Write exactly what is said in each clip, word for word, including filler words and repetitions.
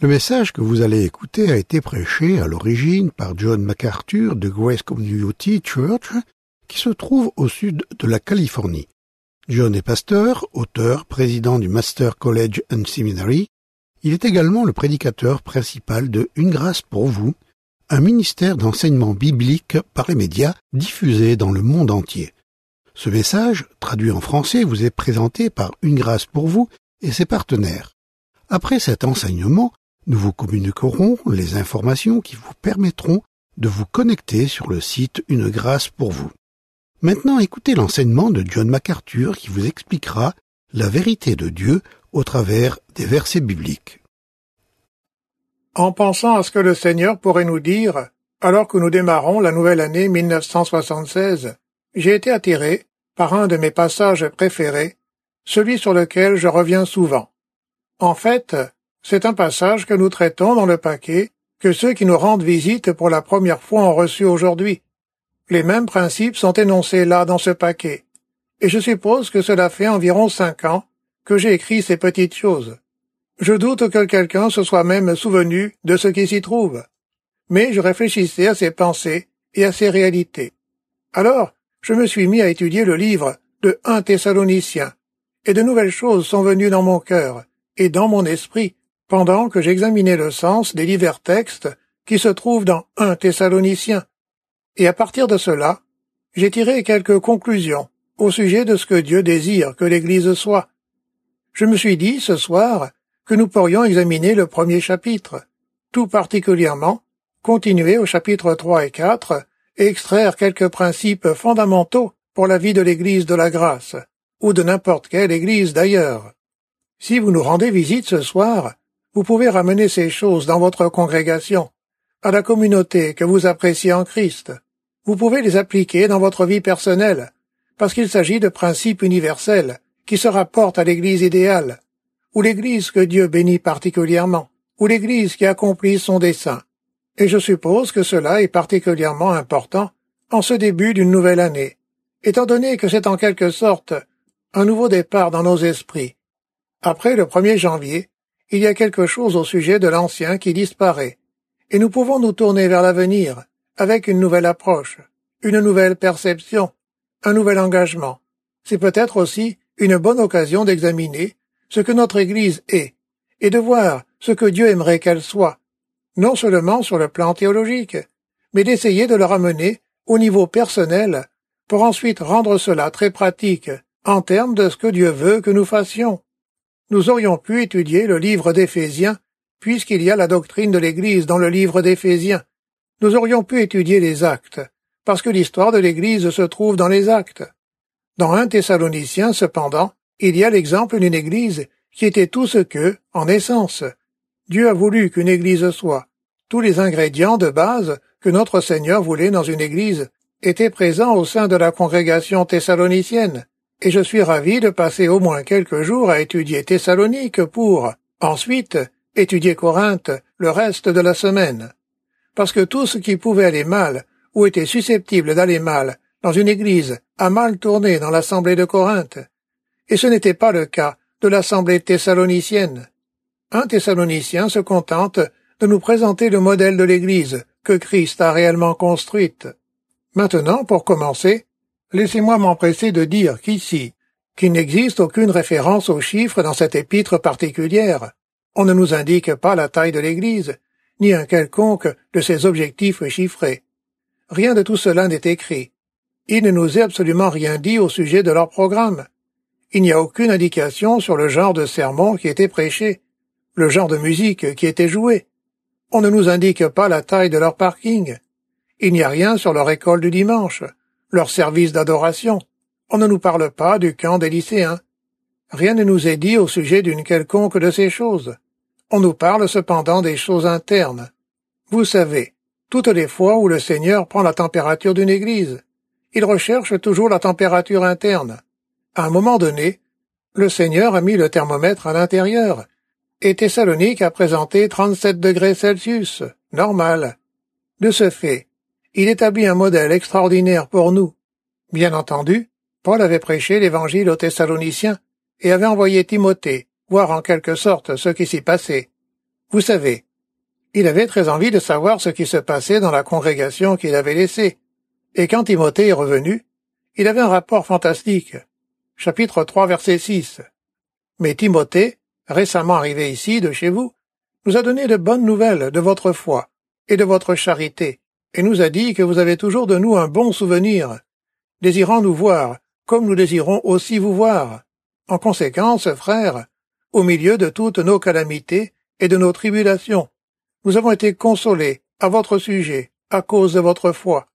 Le message que vous allez écouter a été prêché à l'origine par John MacArthur de Grace Community Church, qui se trouve au sud de la Californie. John est pasteur, auteur, président du Master College and Seminary. Il est également le prédicateur principal de Une grâce pour vous, un ministère d'enseignement biblique par les médias diffusé dans le monde entier. Ce message, traduit en français, vous est présenté par Une grâce pour vous et ses partenaires. Après cet enseignement, nous vous communiquerons les informations qui vous permettront de vous connecter sur le site Une grâce pour vous. Maintenant, écoutez l'enseignement de John MacArthur qui vous expliquera la vérité de Dieu au travers des versets bibliques. En pensant à ce que le Seigneur pourrait nous dire, alors que nous démarrons la nouvelle année mille neuf cent soixante-seize, j'ai été attiré par un de mes passages préférés, celui sur lequel je reviens souvent. En fait, c'est un passage que nous traitons dans le paquet que ceux qui nous rendent visite pour la première fois ont reçu aujourd'hui. Les mêmes principes sont énoncés là dans ce paquet, et je suppose que cela fait environ cinq ans que j'ai écrit ces petites choses. Je doute que quelqu'un se soit même souvenu de ce qui s'y trouve, mais je réfléchissais à ces pensées et à ces réalités. Alors, je me suis mis à étudier le livre de un Thessaloniciens, et de nouvelles choses sont venues dans mon cœur et dans mon esprit pendant que j'examinais le sens des divers textes qui se trouvent dans un Thessaloniciens. Et à partir de cela, j'ai tiré quelques conclusions au sujet de ce que Dieu désire que l'Église soit. Je me suis dit, ce soir, que nous pourrions examiner le premier chapitre, tout particulièrement continuer au chapitre trois et quatre et extraire quelques principes fondamentaux pour la vie de l'Église de la grâce, ou de n'importe quelle Église d'ailleurs. Si vous nous rendez visite ce soir, vous pouvez ramener ces choses dans votre congrégation, à la communauté que vous appréciez en Christ. Vous pouvez les appliquer dans votre vie personnelle, parce qu'il s'agit de principes universels qui se rapportent à l'Église idéale, ou l'Église que Dieu bénit particulièrement, ou l'Église qui accomplit son dessein. Et je suppose que cela est particulièrement important en ce début d'une nouvelle année, étant donné que c'est en quelque sorte un nouveau départ dans nos esprits. Après le premier janvier, il y a quelque chose au sujet de l'ancien qui disparaît, et nous pouvons nous tourner vers l'avenir avec une nouvelle approche, une nouvelle perception, un nouvel engagement. C'est peut-être aussi une bonne occasion d'examiner ce que notre Église est, et de voir ce que Dieu aimerait qu'elle soit, non seulement sur le plan théologique, mais d'essayer de le ramener au niveau personnel pour ensuite rendre cela très pratique en termes de ce que Dieu veut que nous fassions. Nous aurions pu étudier le livre d'Éphésiens, puisqu'il y a la doctrine de l'Église dans le livre d'Éphésiens. Nous aurions pu étudier les actes, parce que l'histoire de l'Église se trouve dans les actes. Dans un Thessaloniciens, cependant, il y a l'exemple d'une Église qui était tout ce que, en essence, Dieu a voulu qu'une Église soit. Tous les ingrédients de base que notre Seigneur voulait dans une Église étaient présents au sein de la congrégation thessalonicienne, et je suis ravi de passer au moins quelques jours à étudier Thessalonique pour, ensuite, étudier Corinthe le reste de la semaine. Parce que tout ce qui pouvait aller mal, ou était susceptible d'aller mal, dans une Église, a mal tourné dans l'assemblée de Corinthe. Et ce n'était pas le cas de l'assemblée thessalonicienne. Un Thessalonicien se contente de nous présenter le modèle de l'Église que Christ a réellement construite. Maintenant, pour commencer, laissez-moi m'empresser de dire qu'ici, qu'il n'existe aucune référence aux chiffres dans cette épître particulière. On ne nous indique pas la taille de l'Église, ni un quelconque de ses objectifs chiffrés. Rien de tout cela n'est écrit. Il ne nous est absolument rien dit au sujet de leur programme. Il n'y a aucune indication sur le genre de sermon qui était prêché, le genre de musique qui était jouée. On ne nous indique pas la taille de leur parking. Il n'y a rien sur leur école du dimanche, leur service d'adoration. On ne nous parle pas du camp des lycéens. Rien ne nous est dit au sujet d'une quelconque de ces choses. On nous parle cependant des choses internes. Vous savez, toutes les fois où le Seigneur prend la température d'une église, il recherche toujours la température interne. À un moment donné, le Seigneur a mis le thermomètre à l'intérieur, et Thessalonique a présenté trente-sept degrés Celsius, normal. De ce fait, il établit un modèle extraordinaire pour nous. Bien entendu, Paul avait prêché l'Évangile aux Thessaloniciens et avait envoyé Timothée voir en quelque sorte ce qui s'y passait. Vous savez, il avait très envie de savoir ce qui se passait dans la congrégation qu'il avait laissée, et quand Timothée est revenu, il avait un rapport fantastique. Chapitre trois, verset six. Mais Timothée, récemment arrivé ici de chez vous, nous a donné de bonnes nouvelles de votre foi et de votre charité, et nous a dit que vous avez toujours de nous un bon souvenir, désirant nous voir, comme nous désirons aussi vous voir. En conséquence, frères, au milieu de toutes nos calamités et de nos tribulations, nous avons été consolés à votre sujet, à cause de votre foi.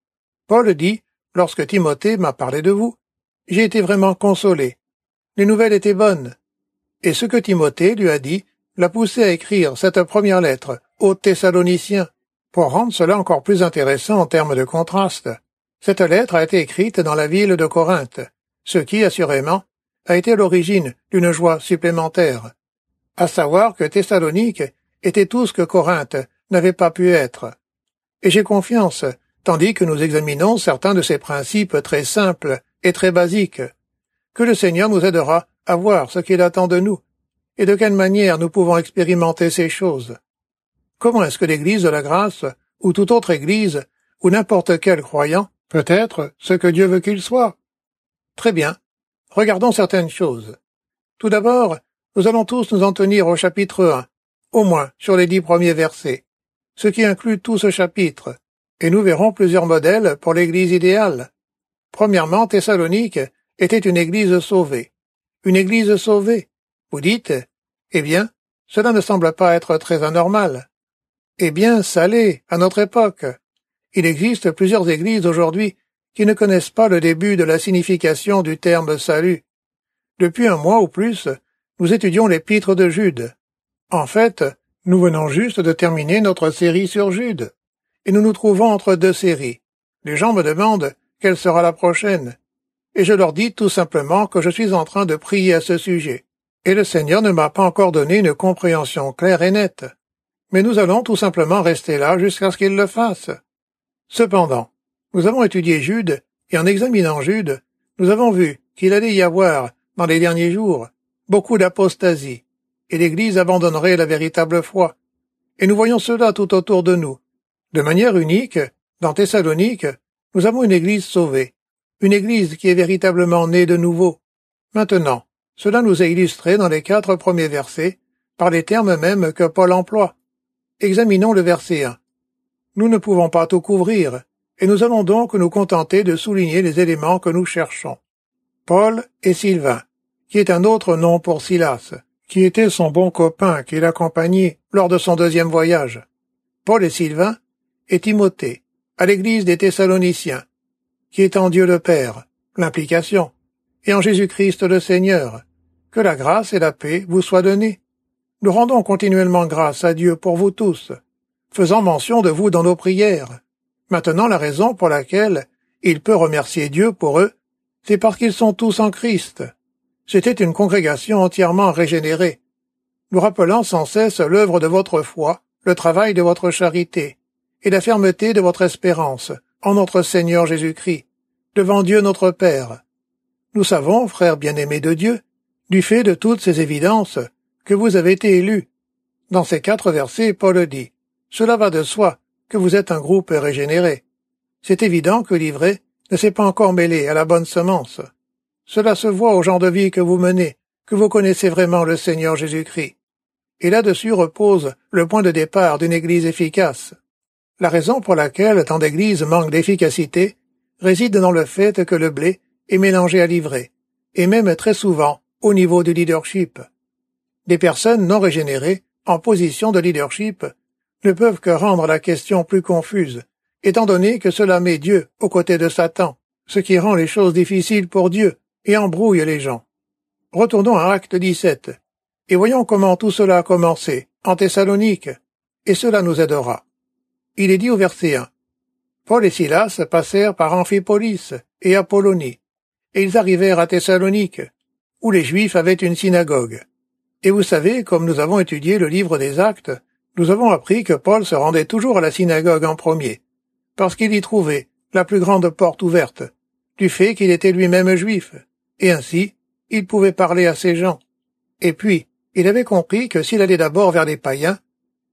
Paul dit, lorsque Timothée m'a parlé de vous, j'ai été vraiment consolé. Les nouvelles étaient bonnes. Et ce que Timothée lui a dit l'a poussé à écrire cette première lettre aux Thessaloniciens, pour rendre cela encore plus intéressant en termes de contraste. Cette lettre a été écrite dans la ville de Corinthe, ce qui, assurément, a été l'origine d'une joie supplémentaire, à savoir que Thessalonique était tout ce que Corinthe n'avait pas pu être. Et j'ai confiance, tandis que nous examinons certains de ces principes très simples et très basiques, que le Seigneur nous aidera à voir ce qu'il attend de nous, et de quelle manière nous pouvons expérimenter ces choses. Comment est-ce que l'Église de la grâce, ou toute autre Église, ou n'importe quel croyant, peut être ce que Dieu veut qu'il soit? Très bien. Regardons certaines choses. Tout d'abord, nous allons tous nous en tenir au chapitre un, au moins sur les dix premiers versets, ce qui inclut tout ce chapitre, et nous verrons plusieurs modèles pour l'Église idéale. Premièrement, Thessalonique était une Église sauvée. Une Église sauvée. Vous dites, eh bien, cela ne semble pas être très anormal. Eh bien, ça l'est, à notre époque. Il existe plusieurs églises aujourd'hui qui ne connaissent pas le début de la signification du terme salut. Depuis un mois ou plus, nous étudions l'épître de Jude. En fait, nous venons juste de terminer notre série sur Jude, et nous nous trouvons entre deux séries. Les gens me demandent quelle sera la prochaine, et je leur dis tout simplement que je suis en train de prier à ce sujet, et le Seigneur ne m'a pas encore donné une compréhension claire et nette. Mais nous allons tout simplement rester là jusqu'à ce qu'il le fasse. Cependant, nous avons étudié Jude, et en examinant Jude, nous avons vu qu'il allait y avoir, dans les derniers jours, beaucoup d'apostasie, et l'Église abandonnerait la véritable foi. Et nous voyons cela tout autour de nous. De manière unique, dans Thessalonique, nous avons une Église sauvée, une Église qui est véritablement née de nouveau. Maintenant, cela nous est illustré dans les quatre premiers versets, par les termes mêmes que Paul emploie. Examinons le verset un. Nous ne pouvons pas tout couvrir, et nous allons donc nous contenter de souligner les éléments que nous cherchons. Paul et Sylvain, qui est un autre nom pour Silas, qui était son bon copain qui l'accompagnait lors de son deuxième voyage. Paul et Sylvain et Timothée, à l'église des Thessaloniciens, qui est en Dieu le Père, l'implication, et en Jésus-Christ le Seigneur, que la grâce et la paix vous soient données. Nous rendons continuellement grâce à Dieu pour vous tous, faisant mention de vous dans nos prières. Maintenant, la raison pour laquelle il peut remercier Dieu pour eux, c'est parce qu'ils sont tous en Christ. C'était une congrégation entièrement régénérée, nous rappelant sans cesse l'œuvre de votre foi, le travail de votre charité, et la fermeté de votre espérance en notre Seigneur Jésus-Christ, devant Dieu notre Père. Nous savons, frères bien-aimés de Dieu, du fait de toutes ces évidences, que vous avez été élus. Dans ces quatre versets, Paul dit, « Cela va de soi que vous êtes un groupe régénéré. » C'est évident que l'ivraie ne s'est pas encore mêlé à la bonne semence. Cela se voit au genre de vie que vous menez, que vous connaissez vraiment le Seigneur Jésus-Christ. Et là-dessus repose le point de départ d'une Église efficace. La raison pour laquelle tant d'églises manquent d'efficacité réside dans le fait que le blé est mélangé à l'ivraie, et même très souvent au niveau du leadership. Des personnes non régénérées, en position de leadership, ne peuvent que rendre la question plus confuse, étant donné que cela met Dieu aux côtés de Satan, ce qui rend les choses difficiles pour Dieu et embrouille les gens. Retournons à Acte dix-sept, et voyons comment tout cela a commencé, en Thessalonique, et cela nous aidera. Il est dit au verset un, « Paul et Silas passèrent par Amphipolis et Apollonie, et ils arrivèrent à Thessalonique, où les Juifs avaient une synagogue. Et vous savez, comme nous avons étudié le livre des Actes, nous avons appris que Paul se rendait toujours à la synagogue en premier, parce qu'il y trouvait la plus grande porte ouverte, du fait qu'il était lui-même juif, et ainsi il pouvait parler à ces gens. Et puis, il avait compris que s'il allait d'abord vers les païens,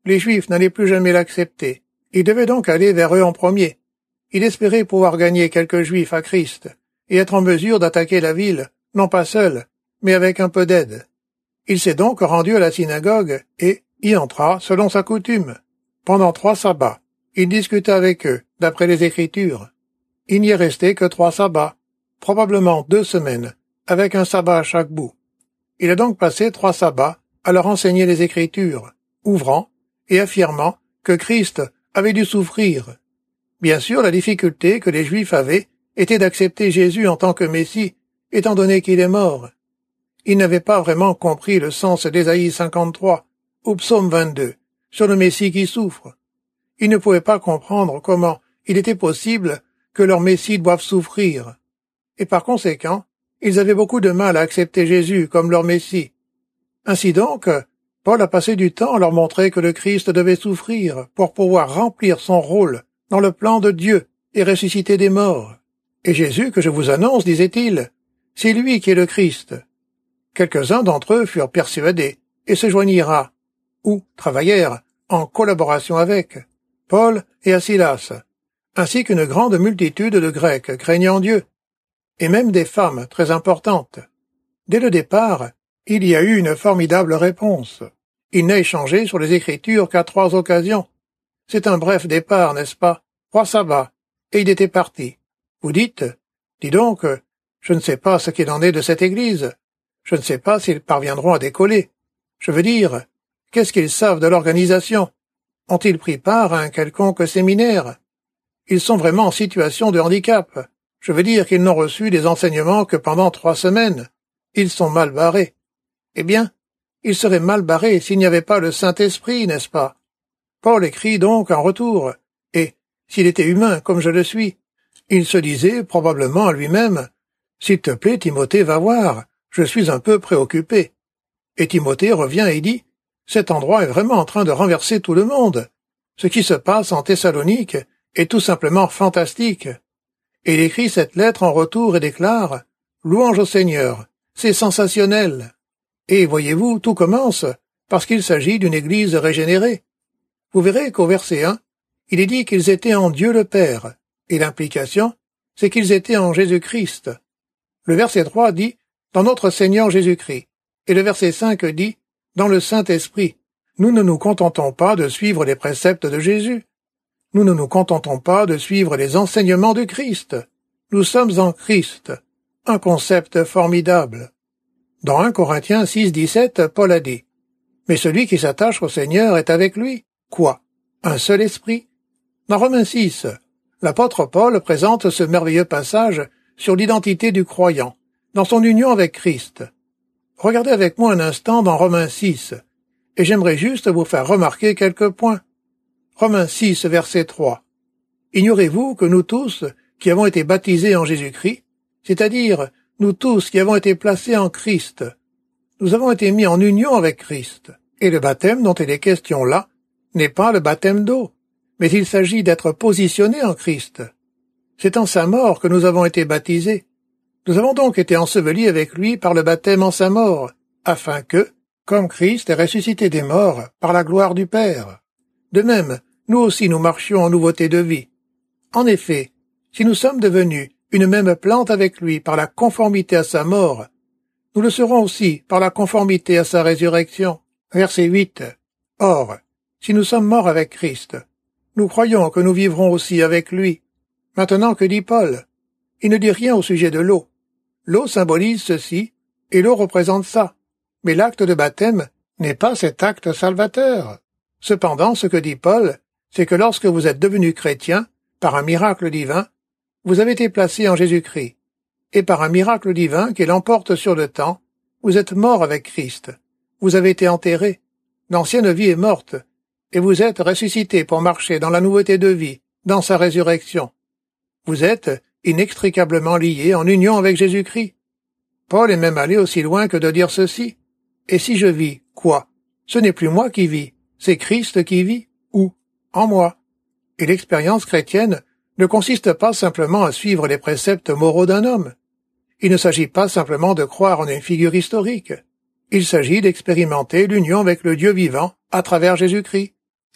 les Juifs n'allaient plus jamais l'accepter. Il devait donc aller vers eux en premier. Il espérait pouvoir gagner quelques Juifs à Christ et être en mesure d'attaquer la ville, non pas seul, mais avec un peu d'aide. Il s'est donc rendu à la synagogue et y entra selon sa coutume. Pendant trois sabbats, il discuta avec eux, d'après les Écritures. Il n'y est resté que trois sabbats, probablement deux semaines, avec un sabbat à chaque bout. Il a donc passé trois sabbats à leur enseigner les Écritures, ouvrant et affirmant que Christ avait dû souffrir. Bien sûr, la difficulté que les Juifs avaient était d'accepter Jésus en tant que Messie, étant donné qu'il est mort. Ils n'avaient pas vraiment compris le sens d'Ésaïe cinquante-trois ou Psaume vingt-deux sur le Messie qui souffre. Ils ne pouvaient pas comprendre comment il était possible que leur Messie doive souffrir. Et par conséquent, ils avaient beaucoup de mal à accepter Jésus comme leur Messie. Ainsi donc, Paul a passé du temps à leur montrer que le Christ devait souffrir pour pouvoir remplir son rôle dans le plan de Dieu et ressusciter des morts. Et Jésus que je vous annonce, disait-il, c'est lui qui est le Christ. Quelques-uns d'entre eux furent persuadés et se joignirent à, ou travaillèrent en collaboration avec, Paul et Silas, ainsi qu'une grande multitude de Grecs craignant Dieu, et même des femmes très importantes. Dès le départ, il y a eu une formidable réponse. Il n'a échangé sur les Écritures qu'à trois occasions. C'est un bref départ, n'est-ce pas? Trois sabbats, et il était parti. Vous dites, dis donc, je ne sais pas ce qu'il en est de cette Église. Je ne sais pas s'ils parviendront à décoller. Je veux dire, qu'est-ce qu'ils savent de l'organisation? Ont-ils pris part à un quelconque séminaire? Ils sont vraiment en situation de handicap. Je veux dire qu'ils n'ont reçu des enseignements que pendant trois semaines. Ils sont mal barrés. Eh bien, ils seraient mal barrés s'il n'y avait pas le Saint-Esprit, n'est-ce pas? Paul écrit donc en retour, et, s'il était humain comme je le suis, il se disait probablement à lui-même, « S'il te plaît, Timothée, va voir, je suis un peu préoccupé. » Et Timothée revient et dit, « Cet endroit est vraiment en train de renverser tout le monde. Ce qui se passe en Thessalonique est tout simplement fantastique. » Et il écrit cette lettre en retour et déclare, « Louange au Seigneur, c'est sensationnel. » Et voyez-vous, tout commence parce qu'il s'agit d'une église régénérée. Vous verrez qu'au verset un, il est dit qu'ils étaient en Dieu le Père, et l'implication, c'est qu'ils étaient en Jésus-Christ. Le verset trois dit « dans notre Seigneur Jésus-Christ », et le verset cinq dit « dans le Saint-Esprit ». Nous ne nous contentons pas de suivre les préceptes de Jésus. Nous ne nous contentons pas de suivre les enseignements de Christ. Nous sommes en Christ. Un concept formidable. Dans un Corinthiens six, dix-sept, Paul a dit « Mais celui qui s'attache au Seigneur est avec lui. » Quoi? Un seul esprit? Dans Romains six, l'apôtre Paul présente ce merveilleux passage sur l'identité du croyant, dans son union avec Christ. Regardez avec moi un instant dans Romains six, et j'aimerais juste vous faire remarquer quelques points. Romains six, verset trois. Ignorez-vous que nous tous, qui avons été baptisés en Jésus-Christ, c'est-à-dire nous tous qui avons été placés en Christ, nous avons été mis en union avec Christ, et le baptême dont il est question là n'est pas le baptême d'eau, mais il s'agit d'être positionnés en Christ. C'est en sa mort que nous avons été baptisés. Nous avons donc été ensevelis avec lui par le baptême en sa mort, afin que, comme Christ est ressuscité des morts par la gloire du Père, de même, nous aussi nous marchions en nouveauté de vie. En effet, si nous sommes devenus une même plante avec lui par la conformité à sa mort, nous le serons aussi par la conformité à sa résurrection. Verset huit. Or, si nous sommes morts avec Christ, nous croyons que nous vivrons aussi avec lui. Maintenant, que dit Paul? Il ne dit rien au sujet de l'eau. L'eau symbolise ceci, et l'eau représente ça. Mais l'acte de baptême n'est pas cet acte salvateur. Cependant, ce que dit Paul, c'est que lorsque vous êtes devenus chrétiens, par un miracle divin, vous avez été placés en Jésus-Christ. Et par un miracle divin qui l'emporte sur le temps, vous êtes morts avec Christ. Vous avez été enterrés. L'ancienne vie est morte. Et vous êtes ressuscités pour marcher dans la nouveauté de vie, dans sa résurrection. Vous êtes inextricablement liés en union avec Jésus-Christ. Paul est même allé aussi loin que de dire ceci. Et si je vis, quoi? Ce n'est plus moi qui vis, c'est Christ qui vit, ou en moi. Et l'expérience chrétienne ne consiste pas simplement à suivre les préceptes moraux d'un homme. Il ne s'agit pas simplement de croire en une figure historique. Il s'agit d'expérimenter l'union avec le Dieu vivant à travers Jésus-Christ.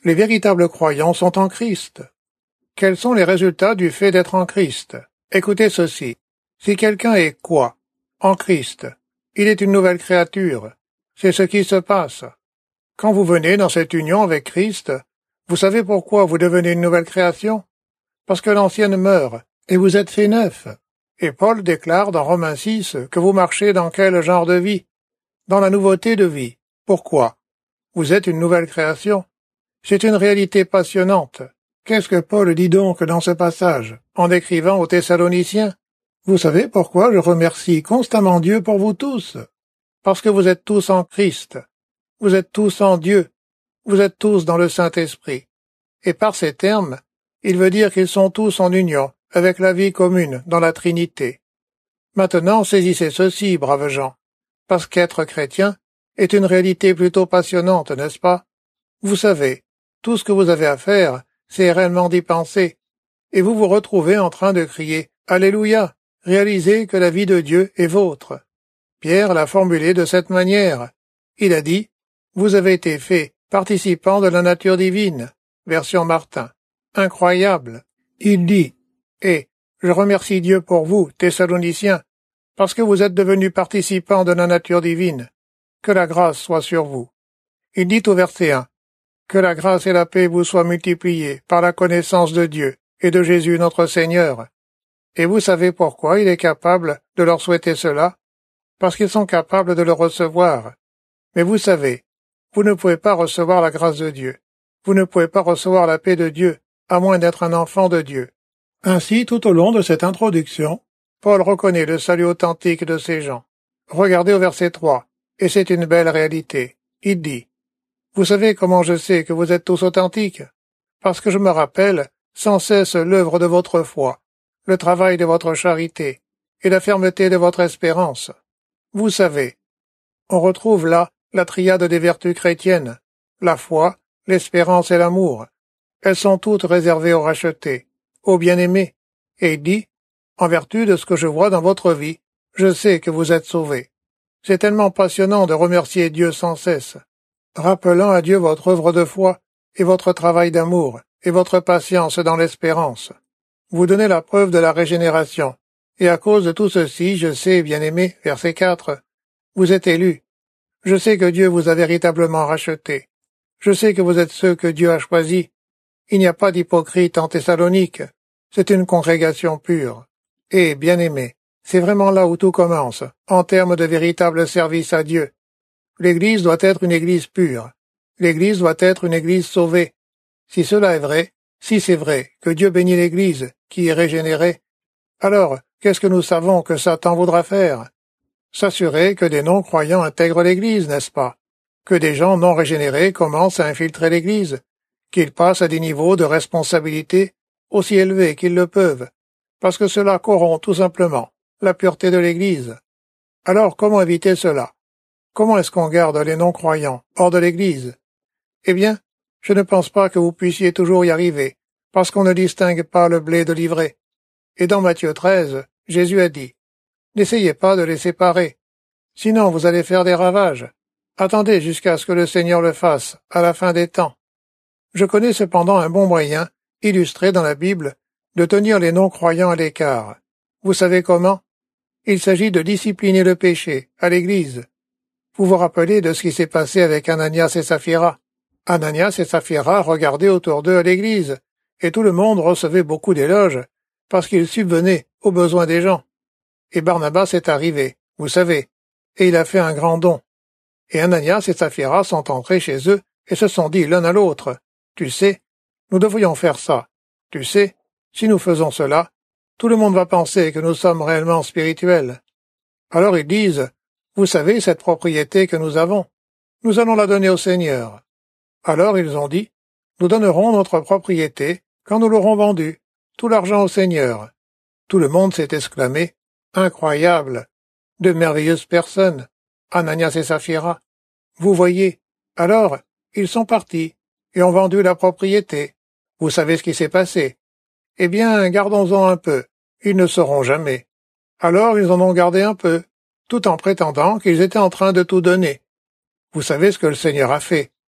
Les véritables croyants sont en Christ. Quels sont les résultats du fait d'être en Christ? Écoutez ceci. Si quelqu'un est quoi? En Christ. Il est une nouvelle créature. C'est ce qui se passe. Quand vous venez dans cette union avec Christ, vous savez pourquoi vous devenez une nouvelle création? Parce que l'ancienne meurt, et vous êtes fait neuf. Et Paul déclare dans Romains six que vous marchez dans quel genre de vie? Dans la nouveauté de vie. Pourquoi? Vous êtes une nouvelle création. C'est une réalité passionnante. Qu'est-ce que Paul dit donc dans ce passage, en écrivant aux Thessaloniciens? Vous savez pourquoi je remercie constamment Dieu pour vous tous? Parce que vous êtes tous en Christ. Vous êtes tous en Dieu. Vous êtes tous dans le Saint-Esprit. Et par ces termes, il veut dire qu'ils sont tous en union avec la vie commune dans la Trinité. Maintenant, saisissez ceci, braves gens, parce qu'être chrétien est une réalité plutôt passionnante, n'est-ce pas? Vous savez, tout ce que vous avez à faire, c'est réellement d'y penser, et vous vous retrouvez en train de crier « Alléluia !» Réalisez que la vie de Dieu est vôtre. Pierre l'a formulé de cette manière. Il a dit « Vous avez été faits participants de la nature divine », version Martin. Incroyable. Il dit « Et je remercie Dieu pour vous, Thessaloniciens, parce que vous êtes devenus participants de la nature divine. Que la grâce soit sur vous. » Il dit au verset un « Que la grâce et la paix vous soient multipliées par la connaissance de Dieu et de Jésus notre Seigneur. » Et vous savez pourquoi il est capable de leur souhaiter cela? Parce qu'ils sont capables de le recevoir. Mais vous savez, vous ne pouvez pas recevoir la grâce de Dieu. Vous ne pouvez pas recevoir la paix de Dieu, à moins d'être un enfant de Dieu. Ainsi, tout au long de cette introduction, Paul reconnaît le salut authentique de ces gens. Regardez au verset trois, et c'est une belle réalité. Il dit « Vous savez comment je sais que vous êtes tous authentiques? Parce que je me rappelle sans cesse l'œuvre de votre foi, le travail de votre charité et la fermeté de votre espérance. Vous savez, on retrouve là la triade des vertus chrétiennes, la foi, l'espérance et l'amour. Elles sont toutes réservées aux rachetés, aux bien-aimés. Et il dit, en vertu de ce que je vois dans votre vie, je sais que vous êtes sauvés. C'est tellement passionnant de remercier Dieu sans cesse, rappelant à Dieu votre œuvre de foi et votre travail d'amour et votre patience dans l'espérance. Vous donnez la preuve de la régénération, et à cause de tout ceci, je sais, bien-aimé, verset quatre, vous êtes élus. Je sais que Dieu vous a véritablement rachetés. Je sais que vous êtes ceux que Dieu a choisis. Il n'y a pas d'hypocrite en Thessalonique. C'est une congrégation pure. Et, bien-aimé, c'est vraiment là où tout commence, en termes de véritable service à Dieu. L'Église doit être une Église pure. L'Église doit être une Église sauvée. Si cela est vrai, si c'est vrai que Dieu bénit l'Église, qui est régénérée, alors qu'est-ce que nous savons que Satan voudra faire? S'assurer que des non-croyants intègrent l'Église, n'est-ce pas? Que des gens non régénérés commencent à infiltrer l'Église, qu'ils passent à des niveaux de responsabilité aussi élevés qu'ils le peuvent, parce que cela corrompt tout simplement la pureté de l'Église. Alors comment éviter cela? Comment est-ce qu'on garde les non-croyants hors de l'Église? Eh bien, je ne pense pas que vous puissiez toujours y arriver, parce qu'on ne distingue pas le blé de l'ivraie. Et dans Matthieu treize, Jésus a dit, « N'essayez pas de les séparer, sinon vous allez faire des ravages. Attendez jusqu'à ce que le Seigneur le fasse, à la fin des temps. » Je connais cependant un bon moyen, illustré dans la Bible, de tenir les non-croyants à l'écart. Vous savez comment? Il s'agit de discipliner le péché, à l'Église. Vous vous rappelez de ce qui s'est passé avec Ananias et Saphira. Ananias et Saphira regardaient autour d'eux à l'Église, et tout le monde recevait beaucoup d'éloges, parce qu'ils subvenaient aux besoins des gens. Et Barnabas est arrivé, vous savez, et il a fait un grand don. Et Ananias et Saphira sont entrés chez eux et se sont dit l'un à l'autre, « Tu sais, nous devrions faire ça. Tu sais, si nous faisons cela, tout le monde va penser que nous sommes réellement spirituels. » Alors ils disent, « Vous savez cette propriété que nous avons, nous allons la donner au Seigneur. » Alors ils ont dit, « Nous donnerons notre propriété quand nous l'aurons vendue, tout l'argent au Seigneur. » Tout le monde s'est exclamé, « Incroyable! De merveilleuses personnes, Ananias et Saphira. » Vous voyez, alors ils sont partis et ont vendu la propriété. Vous savez ce qui s'est passé. Eh bien, gardons-en un peu, ils ne sauront jamais. Alors ils en ont gardé un peu, tout en prétendant qu'ils étaient en train de tout donner. Vous savez ce que le Seigneur a fait.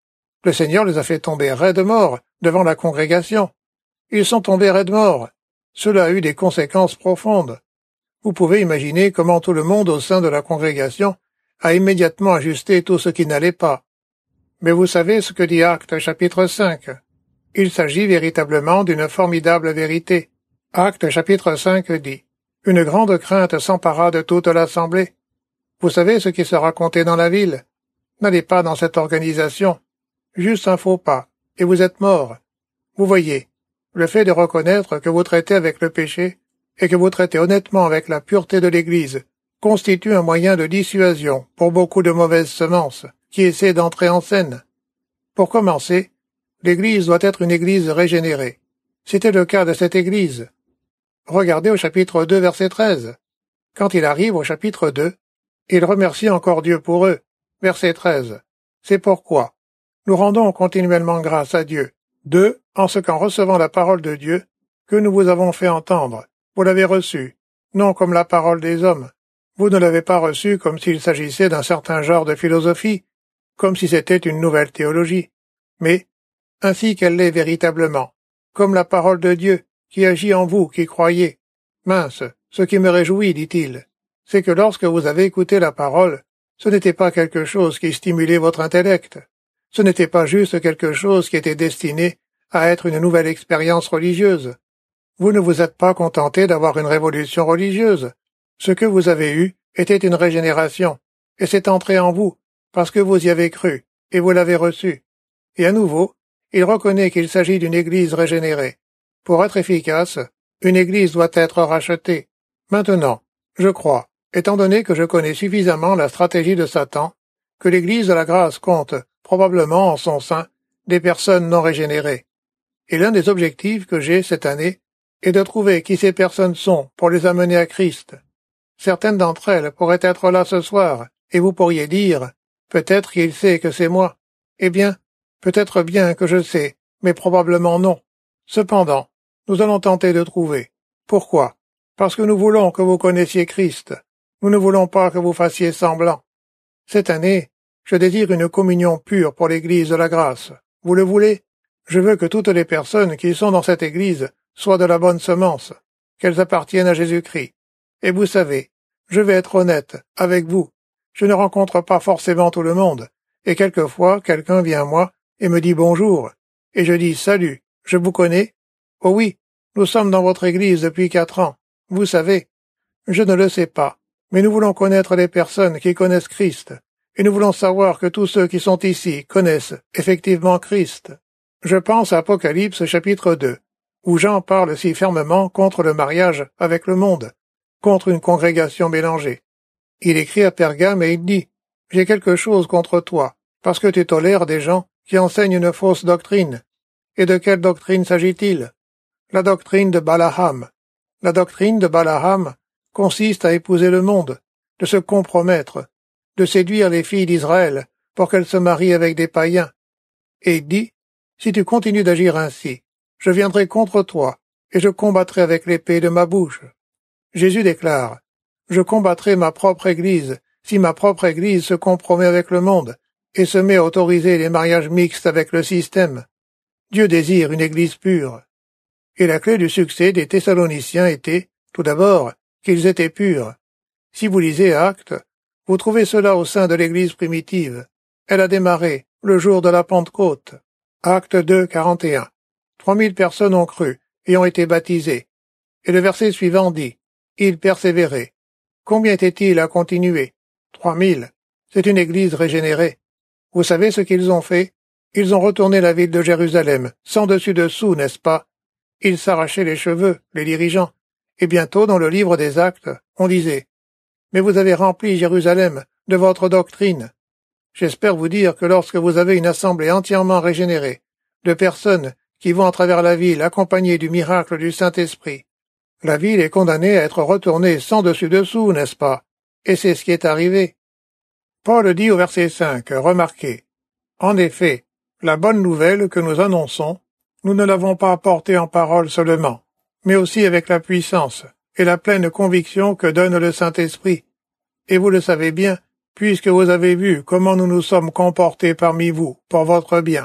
Le Seigneur les a fait tomber raides morts devant la congrégation. Ils sont tombés raides morts. Cela a eu des conséquences profondes. Vous pouvez imaginer comment tout le monde au sein de la congrégation a immédiatement ajusté tout ce qui n'allait pas. Mais vous savez ce que dit Actes chapitre cinq. Il s'agit véritablement d'une formidable vérité. Actes chapitre cinq dit « Une grande crainte s'empara de toute l'assemblée. » Vous savez ce qui se racontait dans la ville. N'allez pas dans cette organisation. Juste un faux pas, et vous êtes mort. Vous voyez, le fait de reconnaître que vous traitez avec le péché et que vous traitez honnêtement avec la pureté de l'Église constitue un moyen de dissuasion pour beaucoup de mauvaises semences qui essaient d'entrer en scène. Pour commencer, l'Église doit être une Église régénérée. C'était le cas de cette Église. Regardez au chapitre deux, verset treize. Quand il arrive au chapitre deux, il remercie encore Dieu pour eux. Verset treize. C'est pourquoi nous rendons continuellement grâce à Dieu. deux. En ce qu'en recevant la parole de Dieu, que nous vous avons fait entendre, vous l'avez reçue, non comme la parole des hommes. Vous ne l'avez pas reçue comme s'il s'agissait d'un certain genre de philosophie, comme si c'était une nouvelle théologie, mais ainsi qu'elle l'est véritablement, comme la parole de Dieu, qui agit en vous, qui croyez. Mince, ce qui me réjouit, dit-il, c'est que lorsque vous avez écouté la parole, ce n'était pas quelque chose qui stimulait votre intellect. Ce n'était pas juste quelque chose qui était destiné à être une nouvelle expérience religieuse. Vous ne vous êtes pas contenté d'avoir une révolution religieuse. Ce que vous avez eu était une régénération, et c'est entré en vous, parce que vous y avez cru, et vous l'avez reçu. Et à nouveau, il reconnaît qu'il s'agit d'une Église régénérée. Pour être efficace, une Église doit être rachetée. Maintenant, je crois, étant donné que je connais suffisamment la stratégie de Satan, que l'Église de la grâce compte probablement en son sein des personnes non régénérées. Et l'un des objectifs que j'ai cette année est de trouver qui ces personnes sont pour les amener à Christ. Certaines d'entre elles pourraient être là ce soir, et vous pourriez dire, peut-être qu'il sait que c'est moi. Eh bien, peut-être bien que je sais, mais probablement non. Cependant, nous allons tenter de trouver. Pourquoi? Parce que nous voulons que vous connaissiez Christ. Nous ne voulons pas que vous fassiez semblant. Cette année, je désire une communion pure pour l'Église de la grâce. Vous le voulez? Je veux que toutes les personnes qui sont dans cette Église soient de la bonne semence, qu'elles appartiennent à Jésus-Christ. Et vous savez, je vais être honnête avec vous. Je ne rencontre pas forcément tout le monde, et quelquefois quelqu'un vient à moi et me dit bonjour, et je dis salut, je vous connais? Oh oui, nous sommes dans votre Église depuis quatre ans. Vous savez, je ne le sais pas, mais nous voulons connaître les personnes qui connaissent Christ, et nous voulons savoir que tous ceux qui sont ici connaissent effectivement Christ. Je pense à Apocalypse chapitre deux, où Jean parle si fermement contre le mariage avec le monde, contre une congrégation mélangée. Il écrit à Pergame et il dit « J'ai quelque chose contre toi, parce que tu tolères des gens qui enseignent une fausse doctrine. » Et de quelle doctrine s'agit-il? La doctrine de Balaam. La doctrine de Balaam consiste à épouser le monde, de se compromettre, de séduire les filles d'Israël pour qu'elles se marient avec des païens. Et il dit « Si tu continues d'agir ainsi, je viendrai contre toi, et je combattrai avec l'épée de ma bouche. » Jésus déclare « Je combattrai ma propre Église si ma propre Église se compromet avec le monde et se met à autoriser les mariages mixtes avec le système. » Dieu désire une Église pure. Et la clé du succès des Thessaloniciens était, tout d'abord, qu'ils étaient purs. Si vous lisez Actes, vous trouvez cela au sein de l'Église primitive. Elle a démarré le jour de la Pentecôte. Actes deux, quarante et un. Trois mille personnes ont cru et ont été baptisées. Et le verset suivant dit « Ils persévéraient ». Combien étaient-ils à continuer? Trois mille. C'est une Église régénérée. Vous savez ce qu'ils ont fait? Ils ont retourné la ville de Jérusalem, sans dessus-dessous, n'est-ce pas? Ils s'arrachaient les cheveux, les dirigeants. Et bientôt, dans le livre des Actes, on disait « Mais vous avez rempli Jérusalem de votre doctrine. » J'espère vous dire que lorsque vous avez une assemblée entièrement régénérée, de personnes qui vont à travers la ville accompagnées du miracle du Saint-Esprit, la ville est condamnée à être retournée sans dessus-dessous, n'est-ce pas? Et c'est ce qui est arrivé. Paul dit au verset cinq, remarquez, « En effet, la bonne nouvelle que nous annonçons, nous ne l'avons pas apportée en parole seulement, mais aussi avec la puissance et la pleine conviction que donne le Saint-Esprit. Et vous le savez bien, puisque vous avez vu comment nous nous sommes comportés parmi vous pour votre bien.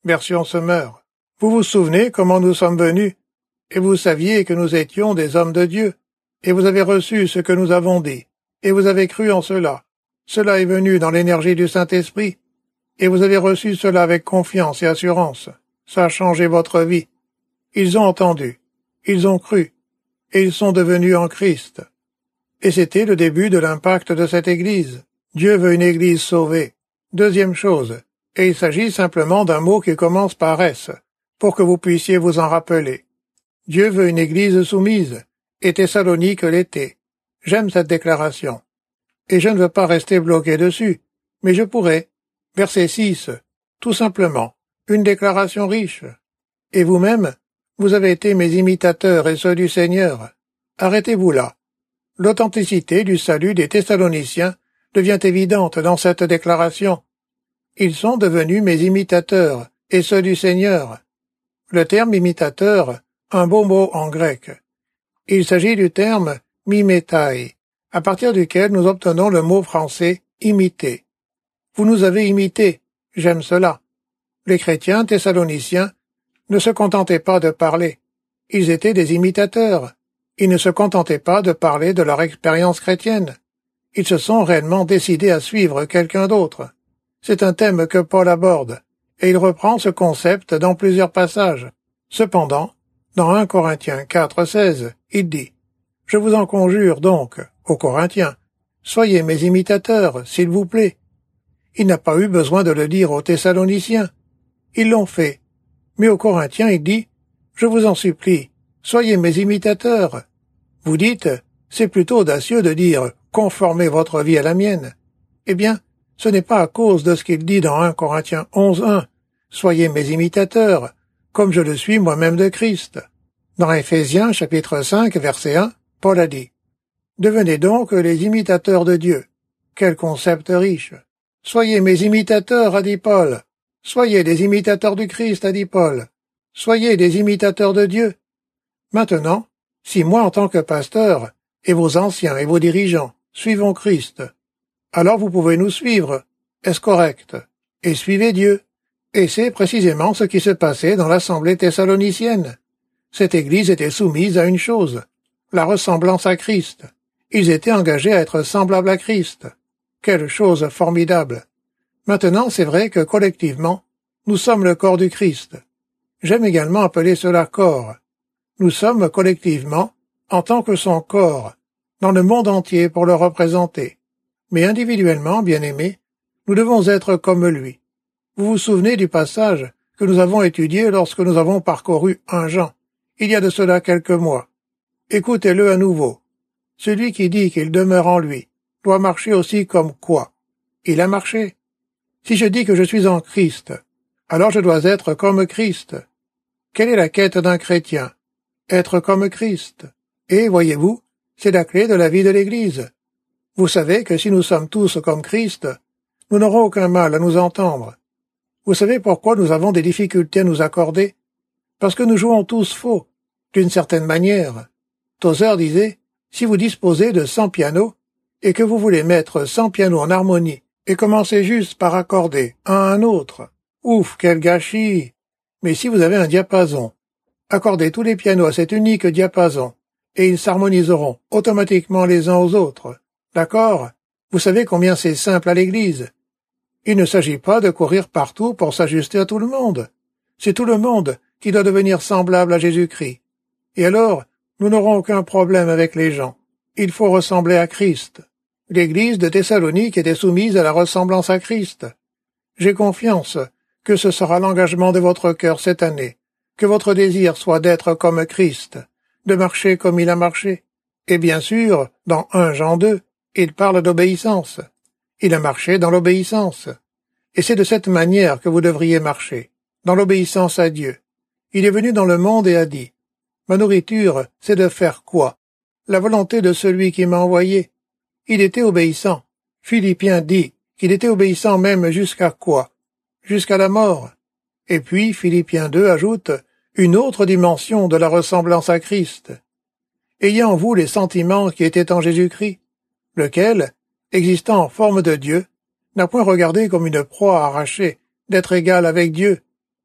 version Semeur. Vous vous souvenez comment nous sommes venus, et vous saviez que nous étions des hommes de Dieu, et vous avez reçu ce que nous avons dit, et vous avez cru en cela. Cela est venu dans l'énergie du Saint-Esprit, et vous avez reçu cela avec confiance et assurance. Ça a changé votre vie. Ils ont entendu, ils ont cru, et ils sont devenus en Christ. Et c'était le début de l'impact de cette Église. Dieu veut une Église sauvée. Deuxième chose, et il s'agit simplement d'un mot qui commence par S, pour que vous puissiez vous en rappeler. Dieu veut une Église soumise, et Thessalonique l'était. J'aime cette déclaration. Et je ne veux pas rester bloqué dessus, mais je pourrais. Verset six, tout simplement, une déclaration riche. Et vous-même, vous avez été mes imitateurs et ceux du Seigneur. Arrêtez-vous là. L'authenticité du salut des Thessaloniciens devient évidente dans cette déclaration. Ils sont devenus mes imitateurs et ceux du Seigneur. Le terme imitateur, un beau mot en grec. Il s'agit du terme mimetai, à partir duquel nous obtenons le mot français imiter. Vous nous avez imités, j'aime cela. Les chrétiens thessaloniciens ne se contentaient pas de parler. Ils étaient des imitateurs. Ils ne se contentaient pas de parler de leur expérience chrétienne. Ils se sont réellement décidés à suivre quelqu'un d'autre. C'est un thème que Paul aborde, et il reprend ce concept dans plusieurs passages. Cependant, dans un Corinthiens quatre, seize, il dit « Je vous en conjure donc, aux Corinthiens, soyez mes imitateurs, s'il vous plaît. » Il n'a pas eu besoin de le dire aux Thessaloniciens. Ils l'ont fait. Mais aux Corinthiens, il dit « Je vous en supplie, soyez mes imitateurs. » Vous dites, c'est plutôt audacieux de dire « conformez votre vie à la mienne ». Eh bien, ce n'est pas à cause de ce qu'il dit dans un Corinthiens onze, un. Soyez mes imitateurs, comme je le suis moi-même de Christ. Dans Éphésiens chapitre cinq, verset un, Paul a dit « Devenez donc les imitateurs de Dieu. » Quel concept riche. Soyez mes imitateurs, a dit Paul. Soyez des imitateurs du Christ, a dit Paul. Soyez des imitateurs de Dieu. Maintenant, si moi en tant que pasteur, et vos anciens et vos dirigeants, suivons Christ, alors vous pouvez nous suivre. Est-ce correct? Et suivez Dieu. Et c'est précisément ce qui se passait dans l'assemblée thessalonicienne. Cette église était soumise à une chose, la ressemblance à Christ. Ils étaient engagés à être semblables à Christ. Quelle chose formidable. Maintenant, c'est vrai que collectivement, nous sommes le corps du Christ. J'aime également appeler cela corps. Nous sommes collectivement, en tant que son corps, dans le monde entier pour le représenter. Mais individuellement, bien-aimés, nous devons être comme lui. Vous vous souvenez du passage que nous avons étudié lorsque nous avons parcouru un Jean, il y a de cela quelques mois. Écoutez-le à nouveau. Celui qui dit qu'il demeure en lui doit marcher aussi comme quoi? Il a marché. Si je dis que je suis en Christ, alors je dois être comme Christ. Quelle est la quête d'un chrétien? Être comme Christ. Et, voyez-vous, c'est la clé de la vie de l'Église. Vous savez que si nous sommes tous comme Christ, nous n'aurons aucun mal à nous entendre. Vous savez pourquoi nous avons des difficultés à nous accorder? Parce que nous jouons tous faux, d'une certaine manière. Tozer disait, si vous disposez de cent pianos, et que vous voulez mettre cent pianos en harmonie, et commencer juste par accorder un à un autre, ouf, quel gâchis! Mais si vous avez un diapason, accordez tous les pianos à cet unique diapason, et ils s'harmoniseront automatiquement les uns aux autres. D'accord? Vous savez combien c'est simple à l'Église. Il ne s'agit pas de courir partout pour s'ajuster à tout le monde. C'est tout le monde qui doit devenir semblable à Jésus-Christ. Et alors, nous n'aurons aucun problème avec les gens. Il faut ressembler à Christ. L'Église de Thessalonique était soumise à la ressemblance à Christ. J'ai confiance que ce sera l'engagement de votre cœur cette année, que votre désir soit d'être comme Christ, de marcher comme il a marché. Et bien sûr, dans un Jean deux, il parle d'obéissance. Il a marché dans l'obéissance. Et c'est de cette manière que vous devriez marcher, dans l'obéissance à Dieu. Il est venu dans le monde et a dit, « Ma nourriture, c'est de faire quoi? La volonté de celui qui m'a envoyé. » Il était obéissant. Philippiens dit qu'il était obéissant même jusqu'à quoi? Jusqu'à la mort. Et puis, Philippiens deux ajoute une autre dimension de la ressemblance à Christ. Ayez en vous les sentiments qui étaient en Jésus-Christ, lequel, existant en forme de Dieu, n'a point regardé comme une proie arrachée d'être égal avec Dieu,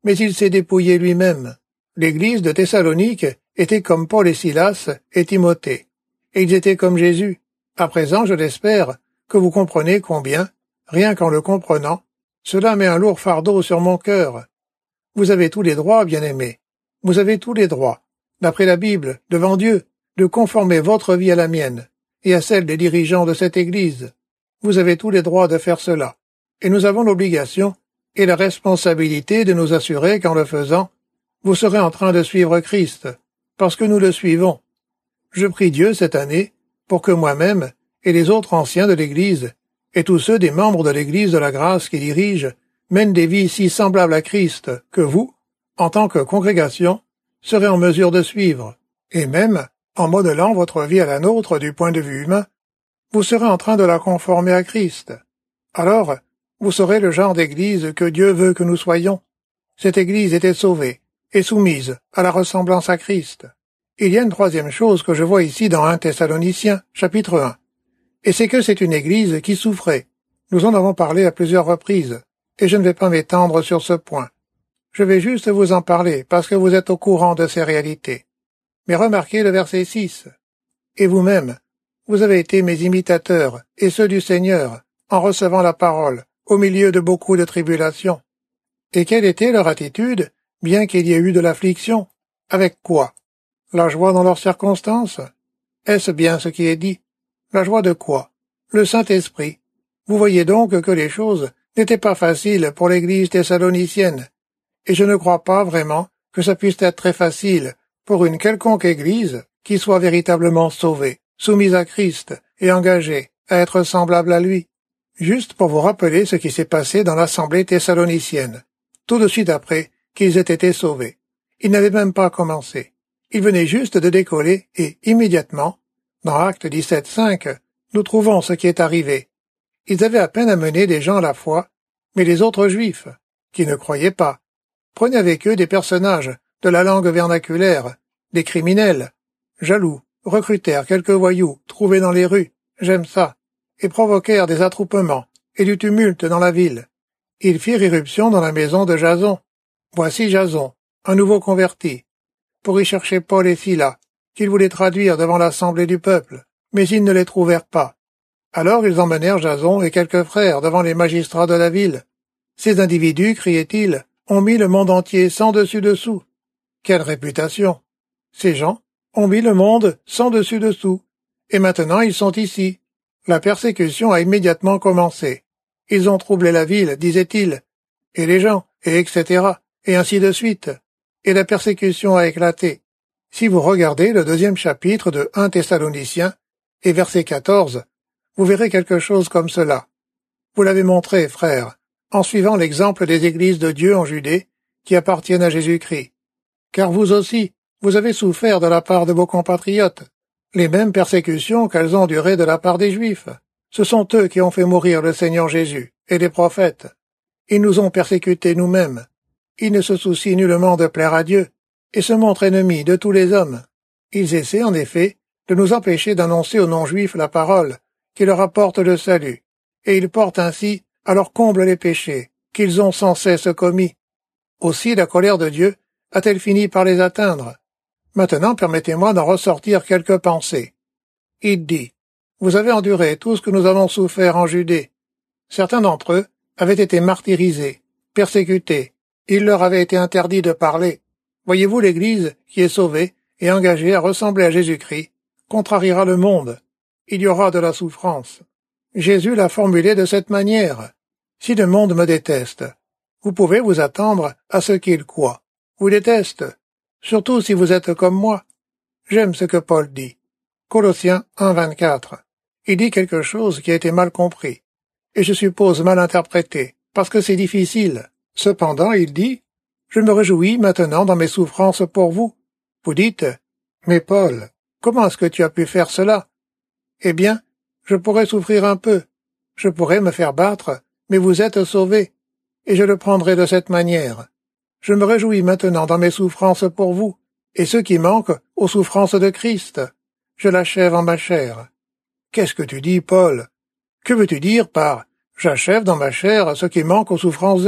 mais il s'est dépouillé lui-même. L'église de Thessalonique était comme Paul et Silas et Timothée, et ils étaient comme Jésus. À présent, je l'espère, que vous comprenez combien, rien qu'en le comprenant, cela met un lourd fardeau sur mon cœur. Vous avez tous les droits, bien-aimés. Vous avez tous les droits, d'après la Bible, devant Dieu, de conformer votre vie à la mienne et à celle des dirigeants de cette Église. Vous avez tous les droits de faire cela, et nous avons l'obligation et la responsabilité de nous assurer qu'en le faisant, vous serez en train de suivre Christ, parce que nous le suivons. Je prie Dieu cette année pour que moi-même et les autres anciens de l'Église, et tous ceux des membres de l'Église de la grâce qui dirigent, mènent des vies si semblables à Christ que vous, en tant que congrégation, serez en mesure de suivre, et même, en modelant votre vie à la nôtre du point de vue humain, vous serez en train de la conformer à Christ. Alors, vous serez le genre d'Église que Dieu veut que nous soyons. Cette Église était sauvée et soumise à la ressemblance à Christ. Il y a une troisième chose que je vois ici dans un Thessaloniciens, chapitre un, et c'est que c'est une Église qui souffrait. Nous en avons parlé à plusieurs reprises, et je ne vais pas m'étendre sur ce point. Je vais juste vous en parler parce que vous êtes au courant de ces réalités. Mais remarquez le verset six. Et vous-même, vous avez été mes imitateurs et ceux du Seigneur, en recevant la parole, au milieu de beaucoup de tribulations. Et quelle était leur attitude, bien qu'il y ait eu de l'affliction? Avec quoi? La joie dans leurs circonstances? Est-ce bien ce qui est dit? La joie de quoi? Le Saint-Esprit. Vous voyez donc que les choses n'étaient pas faciles pour l'Église thessalonicienne, et je ne crois pas vraiment que ça puisse être très facile pour une quelconque Église qui soit véritablement sauvée, soumise à Christ et engagée à être semblable à lui. Juste pour vous rappeler ce qui s'est passé dans l'assemblée thessalonicienne, tout de suite après qu'ils aient été sauvés. Ils n'avaient même pas commencé. Ils venaient juste de décoller et, immédiatement, dans Actes dix-sept cinq, nous trouvons ce qui est arrivé. Ils avaient à peine amené des gens à la foi, mais les autres Juifs, qui ne croyaient pas, prenaient avec eux des personnages de la langue vernaculaire, des criminels, jaloux, recrutèrent quelques voyous trouvés dans les rues, j'aime ça, et provoquèrent des attroupements et du tumulte dans la ville. Ils firent irruption dans la maison de Jason. Voici Jason, un nouveau converti, pour y chercher Paul et Silas, qu'ils voulaient traduire devant l'assemblée du peuple, mais ils ne les trouvèrent pas. Alors ils emmenèrent Jason et quelques frères devant les magistrats de la ville. Ces individus, criaient-ils, ont mis le monde entier sans dessus-dessous. Quelle réputation! Ces gens ont mis le monde sans dessus-dessous, et maintenant ils sont ici. La persécution a immédiatement commencé. Ils ont troublé la ville, disait-il, et les gens, et et cetera, et ainsi de suite. Et la persécution a éclaté. Si vous regardez le deuxième chapitre de un Thessaloniciens, et verset quatorze, vous verrez quelque chose comme cela. Vous l'avez montré, frères, en suivant l'exemple des églises de Dieu en Judée, qui appartiennent à Jésus-Christ. Car vous aussi, vous avez souffert de la part de vos compatriotes, les mêmes persécutions qu'elles ont duré de la part des Juifs. Ce sont eux qui ont fait mourir le Seigneur Jésus et les prophètes. Ils nous ont persécutés nous-mêmes. Ils ne se soucient nullement de plaire à Dieu et se montrent ennemis de tous les hommes. Ils essaient, en effet, de nous empêcher d'annoncer aux non-juifs la parole qui leur apporte le salut, et ils portent ainsi à leur comble les péchés qu'ils ont sans cesse commis. Aussi la colère de Dieu a-t-elle fini par les atteindre. Maintenant, permettez-moi d'en ressortir quelques pensées. Il dit, vous avez enduré tout ce que nous avons souffert en Judée. Certains d'entre eux avaient été martyrisés, persécutés. Il leur avait été interdit de parler. Voyez-vous, l'Église, qui est sauvée et engagée à ressembler à Jésus-Christ, contrariera le monde. Il y aura de la souffrance. Jésus l'a formulé de cette manière. Si le monde me déteste, vous pouvez vous attendre à ce qu'il quoi, vous déteste, surtout si vous êtes comme moi. J'aime ce que Paul dit. Colossiens un vingt-quatre. Il dit quelque chose qui a été mal compris, et je suppose mal interprété, parce que c'est difficile. Cependant, il dit, je me réjouis maintenant dans mes souffrances pour vous. Vous dites, mais Paul, comment est-ce que tu as pu faire cela? Eh bien, je pourrais souffrir un peu, je pourrais me faire battre, mais vous êtes sauvés, et je le prendrai de cette manière. Je me réjouis maintenant dans mes souffrances pour vous, et ce qui manque aux souffrances de Christ. Je l'achève en ma chair. Qu'est-ce que tu dis, Paul? Que veux-tu dire par « j'achève dans ma chair ce qui manque aux souffrances de Christ » ?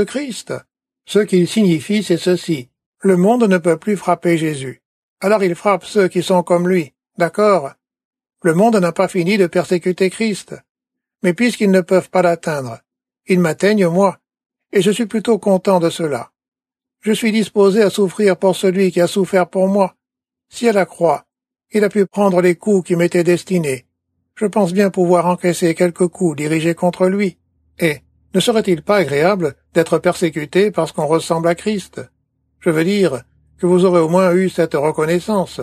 Ce qu'il signifie, c'est ceci. Le monde ne peut plus frapper Jésus. Alors il frappe ceux qui sont comme lui. D'accord? Le monde n'a pas fini de persécuter Christ. Mais puisqu'ils ne peuvent pas l'atteindre, ils m'atteignent moi. Et je suis plutôt content de cela. Je suis disposé à souffrir pour celui qui a souffert pour moi. Si à la croix, il a pu prendre les coups qui m'étaient destinés, je pense bien pouvoir encaisser quelques coups dirigés contre lui. Et ne serait-il pas agréable d'être persécuté parce qu'on ressemble à Christ? Je veux dire que vous aurez au moins eu cette reconnaissance.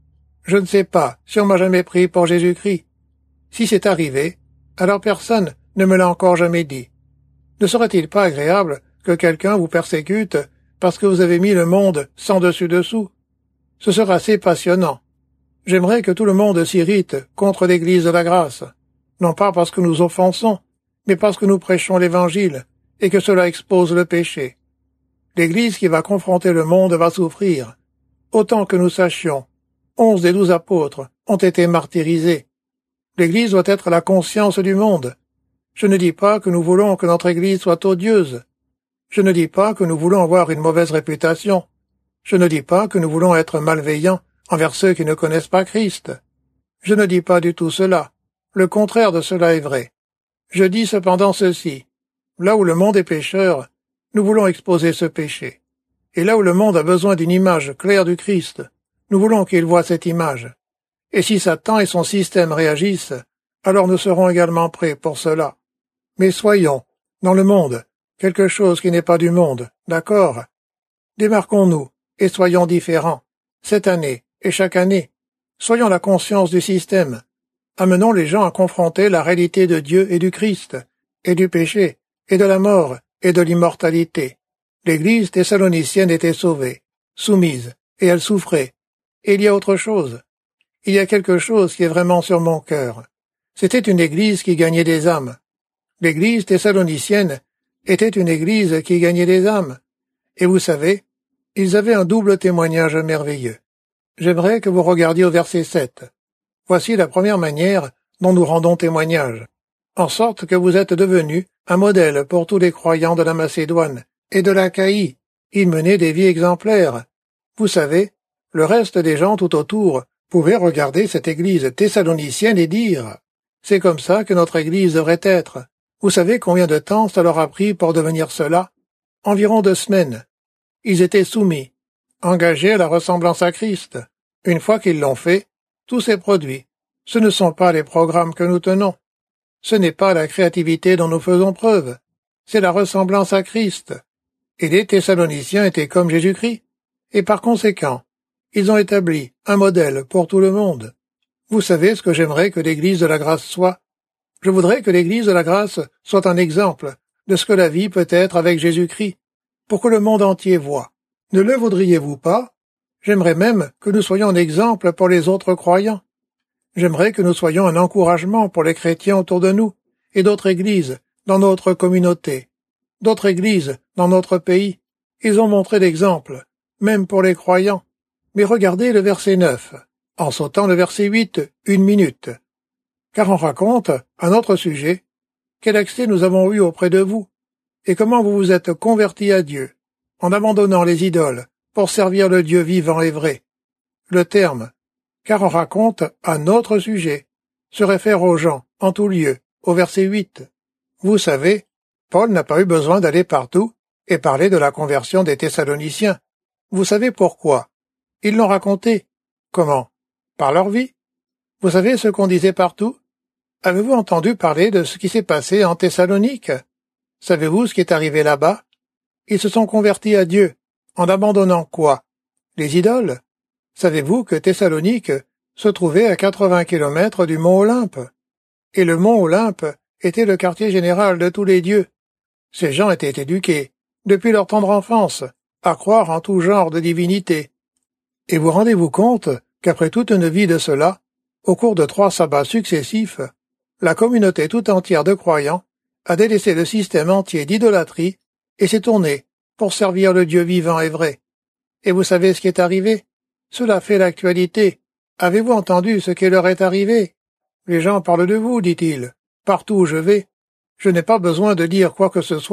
Je ne sais pas si on m'a jamais pris pour Jésus-Christ. Si c'est arrivé, alors personne ne me l'a encore jamais dit. Ne serait-il pas agréable que quelqu'un vous persécute parce que vous avez mis le monde sans dessus-dessous? Ce sera assez passionnant. J'aimerais que tout le monde s'irrite contre l'Église de la grâce, non pas parce que nous offensons, mais parce que nous prêchons l'Évangile et que cela expose le péché. L'Église qui va confronter le monde va souffrir. Autant que nous sachions, onze des douze apôtres ont été martyrisés. L'Église doit être la conscience du monde. Je ne dis pas que nous voulons que notre Église soit odieuse. Je ne dis pas que nous voulons avoir une mauvaise réputation. Je ne dis pas que nous voulons être malveillants envers ceux qui ne connaissent pas Christ. Je ne dis pas du tout cela. Le contraire de cela est vrai. Je dis cependant ceci. Là où le monde est pécheur, nous voulons exposer ce péché. Et là où le monde a besoin d'une image claire du Christ, nous voulons qu'il voie cette image. Et si Satan et son système réagissent, alors nous serons également prêts pour cela. Mais soyons, dans le monde, quelque chose qui n'est pas du monde, d'accord? Démarquons-nous et soyons différents, cette année et chaque année. Soyons la conscience du système. Amenons les gens à confronter la réalité de Dieu et du Christ, et du péché, et de la mort, et de l'immortalité. L'Église thessalonicienne était sauvée, soumise, et elle souffrait. Et il y a autre chose. Il y a quelque chose qui est vraiment sur mon cœur. C'était une Église qui gagnait des âmes. L'Église thessalonicienne était une Église qui gagnait des âmes. Et vous savez, ils avaient un double témoignage merveilleux. J'aimerais que vous regardiez au verset sept. Voici la première manière dont nous rendons témoignage. En sorte que vous êtes devenus un modèle pour tous les croyants de la Macédoine et de l'Achaïe. Ils menaient des vies exemplaires. Vous savez, le reste des gens tout autour pouvaient regarder cette Église thessalonicienne et dire « C'est comme ça que notre Église devrait être ». Vous savez combien de temps ça leur a pris pour devenir cela? Environ deux semaines. Ils étaient soumis, engagés à la ressemblance à Christ. Une fois qu'ils l'ont fait, tout s'est produit. Ce ne sont pas les programmes que nous tenons. Ce n'est pas la créativité dont nous faisons preuve. C'est la ressemblance à Christ. Et les Thessaloniciens étaient comme Jésus-Christ. Et par conséquent, ils ont établi un modèle pour tout le monde. Vous savez ce que j'aimerais que l'Église de la grâce soit? Je voudrais que l'Église de la grâce soit un exemple de ce que la vie peut être avec Jésus-Christ, pour que le monde entier voie. Ne le voudriez-vous pas? J'aimerais même que nous soyons un exemple pour les autres croyants. J'aimerais que nous soyons un encouragement pour les chrétiens autour de nous et d'autres églises dans notre communauté, d'autres églises dans notre pays. Ils ont montré l'exemple, même pour les croyants. Mais regardez le verset neuf, en sautant le verset huit, une minute. Car on raconte, à notre sujet, quel accès nous avons eu auprès de vous, et comment vous vous êtes convertis à Dieu, en abandonnant les idoles, pour servir le Dieu vivant et vrai. Le terme « car on raconte à notre sujet » se réfère aux gens, en tout lieu, au verset huit. Vous savez, Paul n'a pas eu besoin d'aller partout et parler de la conversion des Thessaloniciens. Vous savez pourquoi? Ils l'ont raconté. Comment? Par leur vie. Vous savez ce qu'on disait partout? Avez-vous entendu parler de ce qui s'est passé en Thessalonique? Savez-vous ce qui est arrivé là-bas? Ils se sont convertis à Dieu, en abandonnant quoi? Les idoles? Savez-vous que Thessalonique se trouvait à quatre-vingts kilomètres du mont Olympe? Et le mont Olympe était le quartier général de tous les dieux. Ces gens étaient éduqués, depuis leur tendre enfance, à croire en tout genre de divinité. Et vous rendez-vous compte qu'après toute une vie de cela, au cours de trois sabbats successifs, la communauté tout entière de croyants a délaissé le système entier d'idolâtrie et s'est tournée pour servir le Dieu vivant et vrai. Et vous savez ce qui est arrivé? Cela fait l'actualité. Avez-vous entendu ce qui leur est arrivé? Les gens parlent de vous, dit-il, partout où je vais. Je n'ai pas besoin de dire quoi que ce soit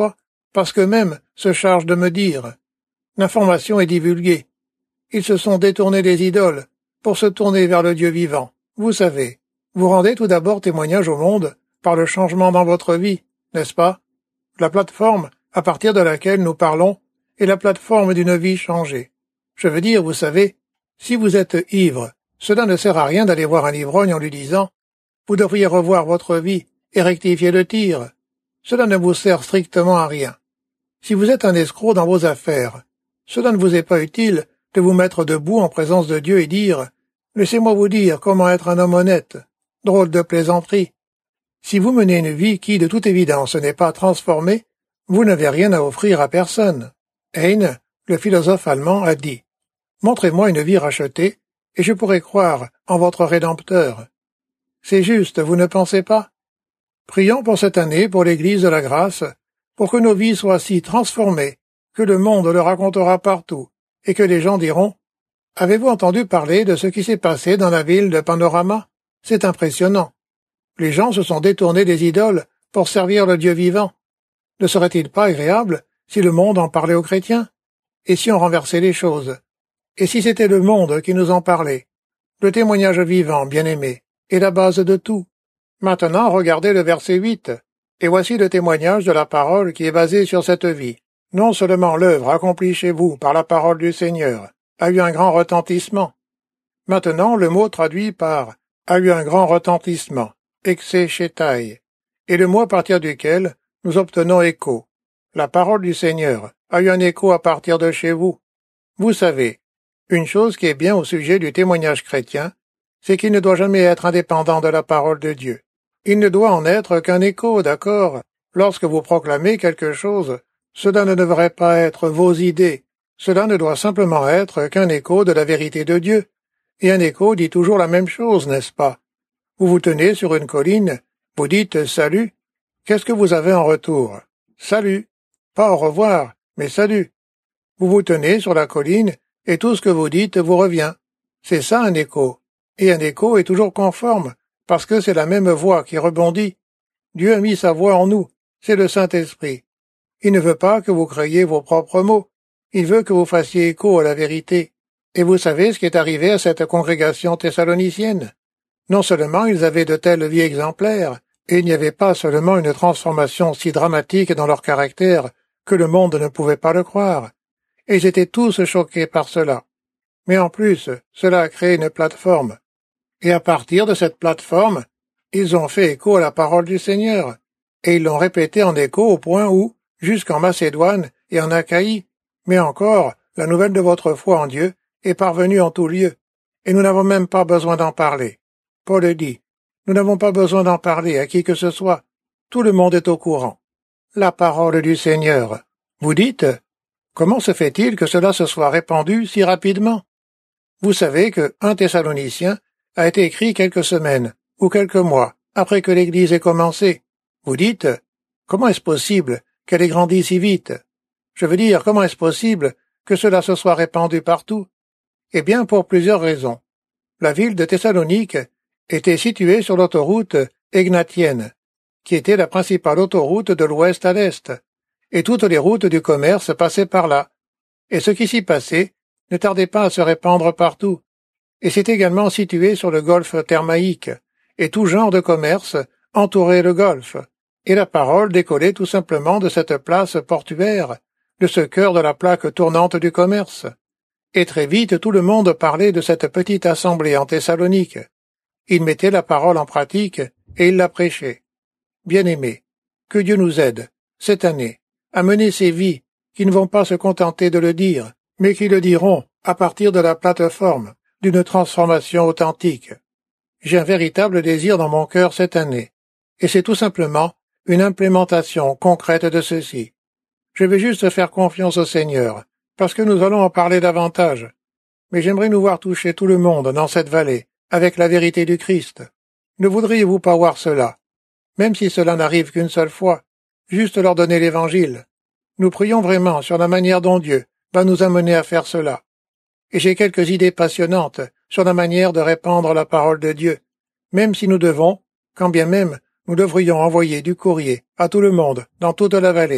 parce qu'eux-mêmes se chargent de me dire. L'information est divulguée. Ils se sont détournés des idoles pour se tourner vers le Dieu vivant. Vous savez, vous rendez tout d'abord témoignage au monde par le changement dans votre vie, n'est-ce pas? La plateforme à partir de laquelle nous parlons est la plateforme d'une vie changée. Je veux dire, vous savez, si vous êtes ivre, cela ne sert à rien d'aller voir un ivrogne en lui disant « Vous devriez revoir votre vie et rectifier le tir ». Cela ne vous sert strictement à rien. Si vous êtes un escroc dans vos affaires, cela ne vous est pas utile de vous mettre debout en présence de Dieu et dire « Laissez-moi vous dire comment être un homme honnête ». Drôle de plaisanterie. Si vous menez une vie qui, de toute évidence, n'est pas transformée, vous n'avez rien à offrir à personne. Heine, le philosophe allemand, a dit « Montrez-moi une vie rachetée, et je pourrai croire en votre Rédempteur. » C'est juste, vous ne pensez pas? Prions pour cette année, pour l'Église de la Grâce, pour que nos vies soient si transformées que le monde le racontera partout, et que les gens diront « Avez-vous entendu parler de ce qui s'est passé dans la ville de Panorama? C'est impressionnant. Les gens se sont détournés des idoles pour servir le Dieu vivant. Ne serait-il pas agréable si le monde en parlait aux chrétiens? Et si on renversait les choses? Et si c'était le monde qui nous en parlait? Le témoignage vivant, bien-aimé, est la base de tout. Maintenant, regardez le verset huit. Et voici le témoignage de la parole qui est basé sur cette vie. Non seulement l'œuvre accomplie chez vous par la parole du Seigneur a eu un grand retentissement. Maintenant, le mot traduit par a eu un grand retentissement, exéchetai, et le mot à partir duquel nous obtenons écho. La parole du Seigneur a eu un écho à partir de chez vous. Vous savez, une chose qui est bien au sujet du témoignage chrétien, c'est qu'il ne doit jamais être indépendant de la parole de Dieu. Il ne doit en être qu'un écho, d'accord? Lorsque vous proclamez quelque chose, cela ne devrait pas être vos idées. Cela ne doit simplement être qu'un écho de la vérité de Dieu. Et un écho dit toujours la même chose, n'est-ce pas? Vous vous tenez sur une colline, vous dites « Salut ». Qu'est-ce que vous avez en retour? Salut. Pas au revoir, mais salut. Vous vous tenez sur la colline, et tout ce que vous dites vous revient. C'est ça un écho. Et un écho est toujours conforme, parce que c'est la même voix qui rebondit. Dieu a mis sa voix en nous, c'est le Saint-Esprit. Il ne veut pas que vous créiez vos propres mots, il veut que vous fassiez écho à la vérité. Et vous savez ce qui est arrivé à cette congrégation thessalonicienne? Non seulement ils avaient de telles vies exemplaires, et il n'y avait pas seulement une transformation si dramatique dans leur caractère que le monde ne pouvait pas le croire, et ils étaient tous choqués par cela. Mais en plus, cela a créé une plateforme. Et à partir de cette plateforme, ils ont fait écho à la parole du Seigneur, et ils l'ont répété en écho au point où, jusqu'en Macédoine et en Achaïe, mais encore, la nouvelle de votre foi en Dieu est parvenue en tout lieu, et nous n'avons même pas besoin d'en parler. Paul dit, nous n'avons pas besoin d'en parler à qui que ce soit, tout le monde est au courant. La parole du Seigneur. Vous dites, comment se fait-il que cela se soit répandu si rapidement? Vous savez que un Thessalonicien a été écrit quelques semaines ou quelques mois après que l'Église ait commencé. Vous dites, comment est-ce possible qu'elle ait grandi si vite? Je veux dire, comment est-ce possible que cela se soit répandu partout? Eh bien, pour plusieurs raisons. La ville de Thessalonique était située sur l'autoroute Egnatienne, qui était la principale autoroute de l'ouest à l'est, et toutes les routes du commerce passaient par là. Et ce qui s'y passait ne tardait pas à se répandre partout. Et c'est également situé sur le golfe Thermaïque, et tout genre de commerce entourait le golfe, et la parole décollait tout simplement de cette place portuaire, de ce cœur de la plaque tournante du commerce. Et très vite tout le monde parlait de cette petite assemblée en Thessalonique. Il mettait la parole en pratique, et il la prêchait. Bien-aimés, que Dieu nous aide, cette année, à mener ces vies qui ne vont pas se contenter de le dire, mais qui le diront à partir de la plateforme d'une transformation authentique. J'ai un véritable désir dans mon cœur cette année, et c'est tout simplement une implémentation concrète de ceci. Je vais juste faire confiance au Seigneur, parce que nous allons en parler davantage, mais j'aimerais nous voir toucher tout le monde dans cette vallée, avec la vérité du Christ. Ne voudriez-vous pas voir cela, même si cela n'arrive qu'une seule fois, juste leur donner l'Évangile? Nous prions vraiment sur la manière dont Dieu va nous amener à faire cela. Et j'ai quelques idées passionnantes sur la manière de répandre la parole de Dieu, même si nous devons, quand bien même nous devrions envoyer du courrier à tout le monde dans toute la vallée,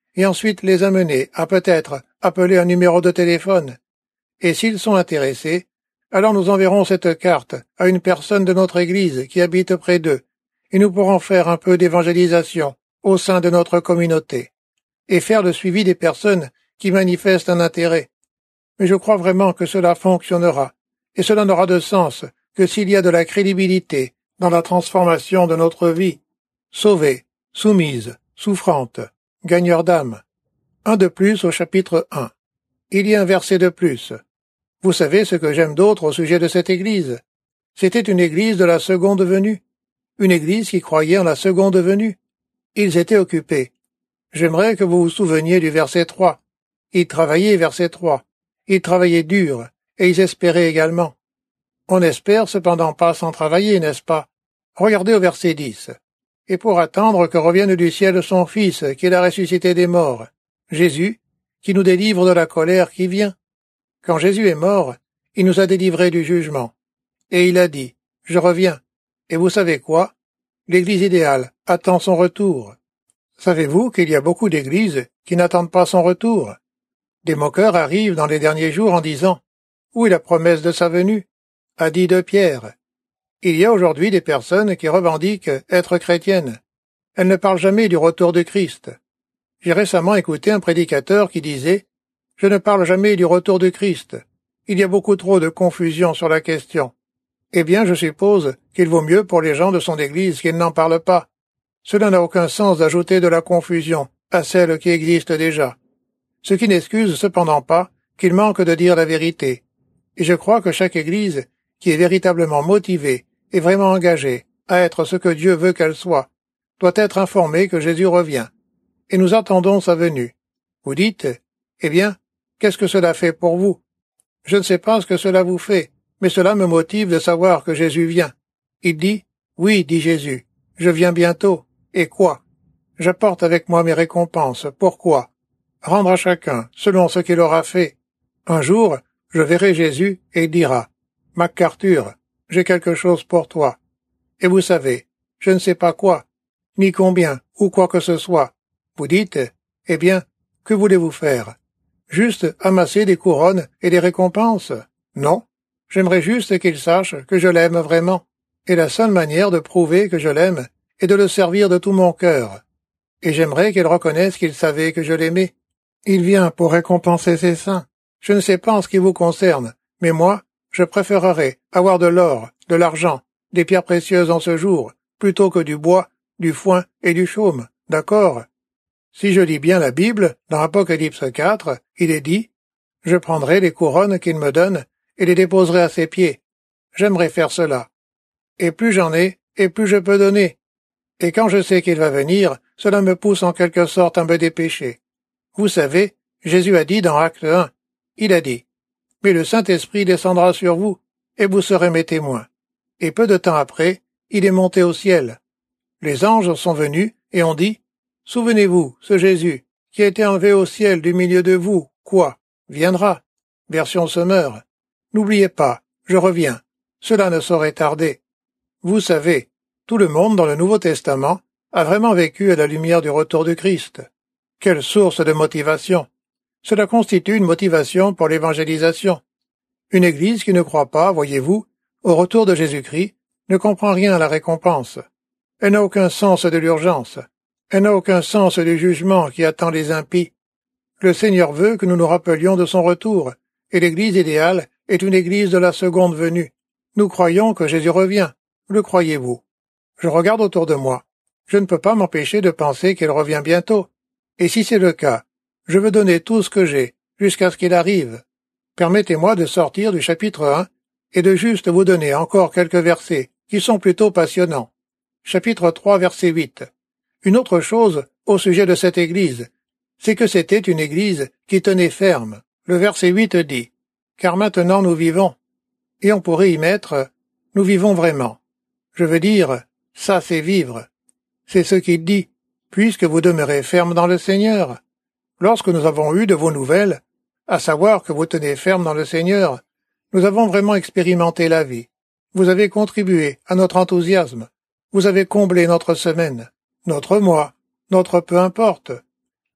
et ensuite les amener à peut-être appeler un numéro de téléphone. Et s'ils sont intéressés, alors nous enverrons cette carte à une personne de notre Église qui habite près d'eux, et nous pourrons faire un peu d'évangélisation au sein de notre communauté, et faire le suivi des personnes qui manifestent un intérêt. Mais je crois vraiment que cela fonctionnera, et cela n'aura de sens que s'il y a de la crédibilité dans la transformation de notre vie. Sauvée, soumise, souffrante, gagneur d'âme. Un de plus au chapitre un. Il y a un verset de plus. Vous savez ce que j'aime d'autre au sujet de cette Église? C'était une Église de la seconde venue, une Église qui croyait en la seconde venue. Ils étaient occupés. J'aimerais que vous vous souveniez du verset trois. Ils travaillaient, verset trois. Ils travaillaient dur, et ils espéraient également. On espère cependant pas sans travailler, n'est-ce pas? Regardez au verset dix. Et pour attendre que revienne du ciel son Fils, qu'il a ressuscité des morts, Jésus, qui nous délivre de la colère qui vient. Quand Jésus est mort, il nous a délivrés du jugement. Et il a dit, « Je reviens. » Et vous savez quoi? L'Église idéale attend son retour. Savez-vous qu'il y a beaucoup d'églises qui n'attendent pas son retour? Des moqueurs arrivent dans les derniers jours en disant, « Où est la promesse de sa venue ?» a dit de Pierre. Il y a aujourd'hui des personnes qui revendiquent être chrétiennes. Elles ne parlent jamais du retour de Christ. J'ai récemment écouté un prédicateur qui disait « Je ne parle jamais du retour de Christ. Il y a beaucoup trop de confusion sur la question. » Eh bien, je suppose qu'il vaut mieux pour les gens de son Église qu'ils n'en parlent pas. Cela n'a aucun sens d'ajouter de la confusion à celle qui existe déjà. Ce qui n'excuse cependant pas qu'il manque de dire la vérité. Et je crois que chaque Église qui est véritablement motivée et vraiment engagée à être ce que Dieu veut qu'elle soit, doit être informée que Jésus revient. Et nous attendons sa venue. Vous dites, eh bien, qu'est-ce que cela fait pour vous? Je ne sais pas ce que cela vous fait, mais cela me motive de savoir que Jésus vient. Il dit, oui, dit Jésus, je viens bientôt. Et quoi? J'apporte avec moi mes récompenses. Pourquoi? Rendre à chacun selon ce qu'il aura fait. Un jour, je verrai Jésus et il dira, MacArthur, j'ai quelque chose pour toi. Et vous savez, je ne sais pas quoi, ni combien, ou quoi que ce soit. Vous dites, eh bien, que voulez-vous faire? Juste amasser des couronnes et des récompenses? Non, j'aimerais juste qu'il sache que je l'aime vraiment. Et la seule manière de prouver que je l'aime est de le servir de tout mon cœur. Et j'aimerais qu'il reconnaisse qu'il savait que je l'aimais. Il vient pour récompenser ses saints. Je ne sais pas en ce qui vous concerne, mais moi, je préférerais avoir de l'or, de l'argent, des pierres précieuses en ce jour, plutôt que du bois, du foin et du chaume, d'accord? Si je lis bien la Bible, dans Apocalypse quatre, il est dit « Je prendrai les couronnes qu'il me donne et les déposerai à ses pieds. » J'aimerais faire cela. Et plus j'en ai, et plus je peux donner. Et quand je sais qu'il va venir, cela me pousse en quelque sorte à me dépêcher. Vous savez, Jésus a dit dans Acte un, il a dit « Mais le Saint-Esprit descendra sur vous, et vous serez mes témoins. » Et peu de temps après, il est monté au ciel. Les anges sont venus et ont dit « Souvenez-vous, ce Jésus, qui a été enlevé au ciel du milieu de vous, quoi, viendra. » Version Semeur. N'oubliez pas, je reviens. Cela ne saurait tarder. Vous savez, tout le monde dans le Nouveau Testament a vraiment vécu à la lumière du retour du Christ. Quelle source de motivation! Cela constitue une motivation pour l'évangélisation. Une Église qui ne croit pas, voyez-vous, au retour de Jésus-Christ, ne comprend rien à la récompense. Elle n'a aucun sens de l'urgence. Elle n'a aucun sens du jugement qui attend les impies. Le Seigneur veut que nous nous rappelions de son retour, et l'Église idéale est une Église de la seconde venue. Nous croyons que Jésus revient. Le croyez-vous? Je regarde autour de moi. Je ne peux pas m'empêcher de penser qu'il revient bientôt. Et si c'est le cas, je veux donner tout ce que j'ai, jusqu'à ce qu'il arrive. Permettez-moi de sortir du chapitre un et de juste vous donner encore quelques versets qui sont plutôt passionnants. Chapitre trois, verset huit. Une autre chose au sujet de cette Église, c'est que c'était une Église qui tenait ferme. Le verset huit dit « Car maintenant nous vivons ». Et on pourrait y mettre « Nous vivons vraiment ». Je veux dire, ça c'est vivre. C'est ce qu'il dit, puisque vous demeurez ferme dans le Seigneur. Lorsque nous avons eu de vos nouvelles, à savoir que vous tenez ferme dans le Seigneur, nous avons vraiment expérimenté la vie. Vous avez contribué à notre enthousiasme. Vous avez comblé notre semaine, notre mois, notre peu importe.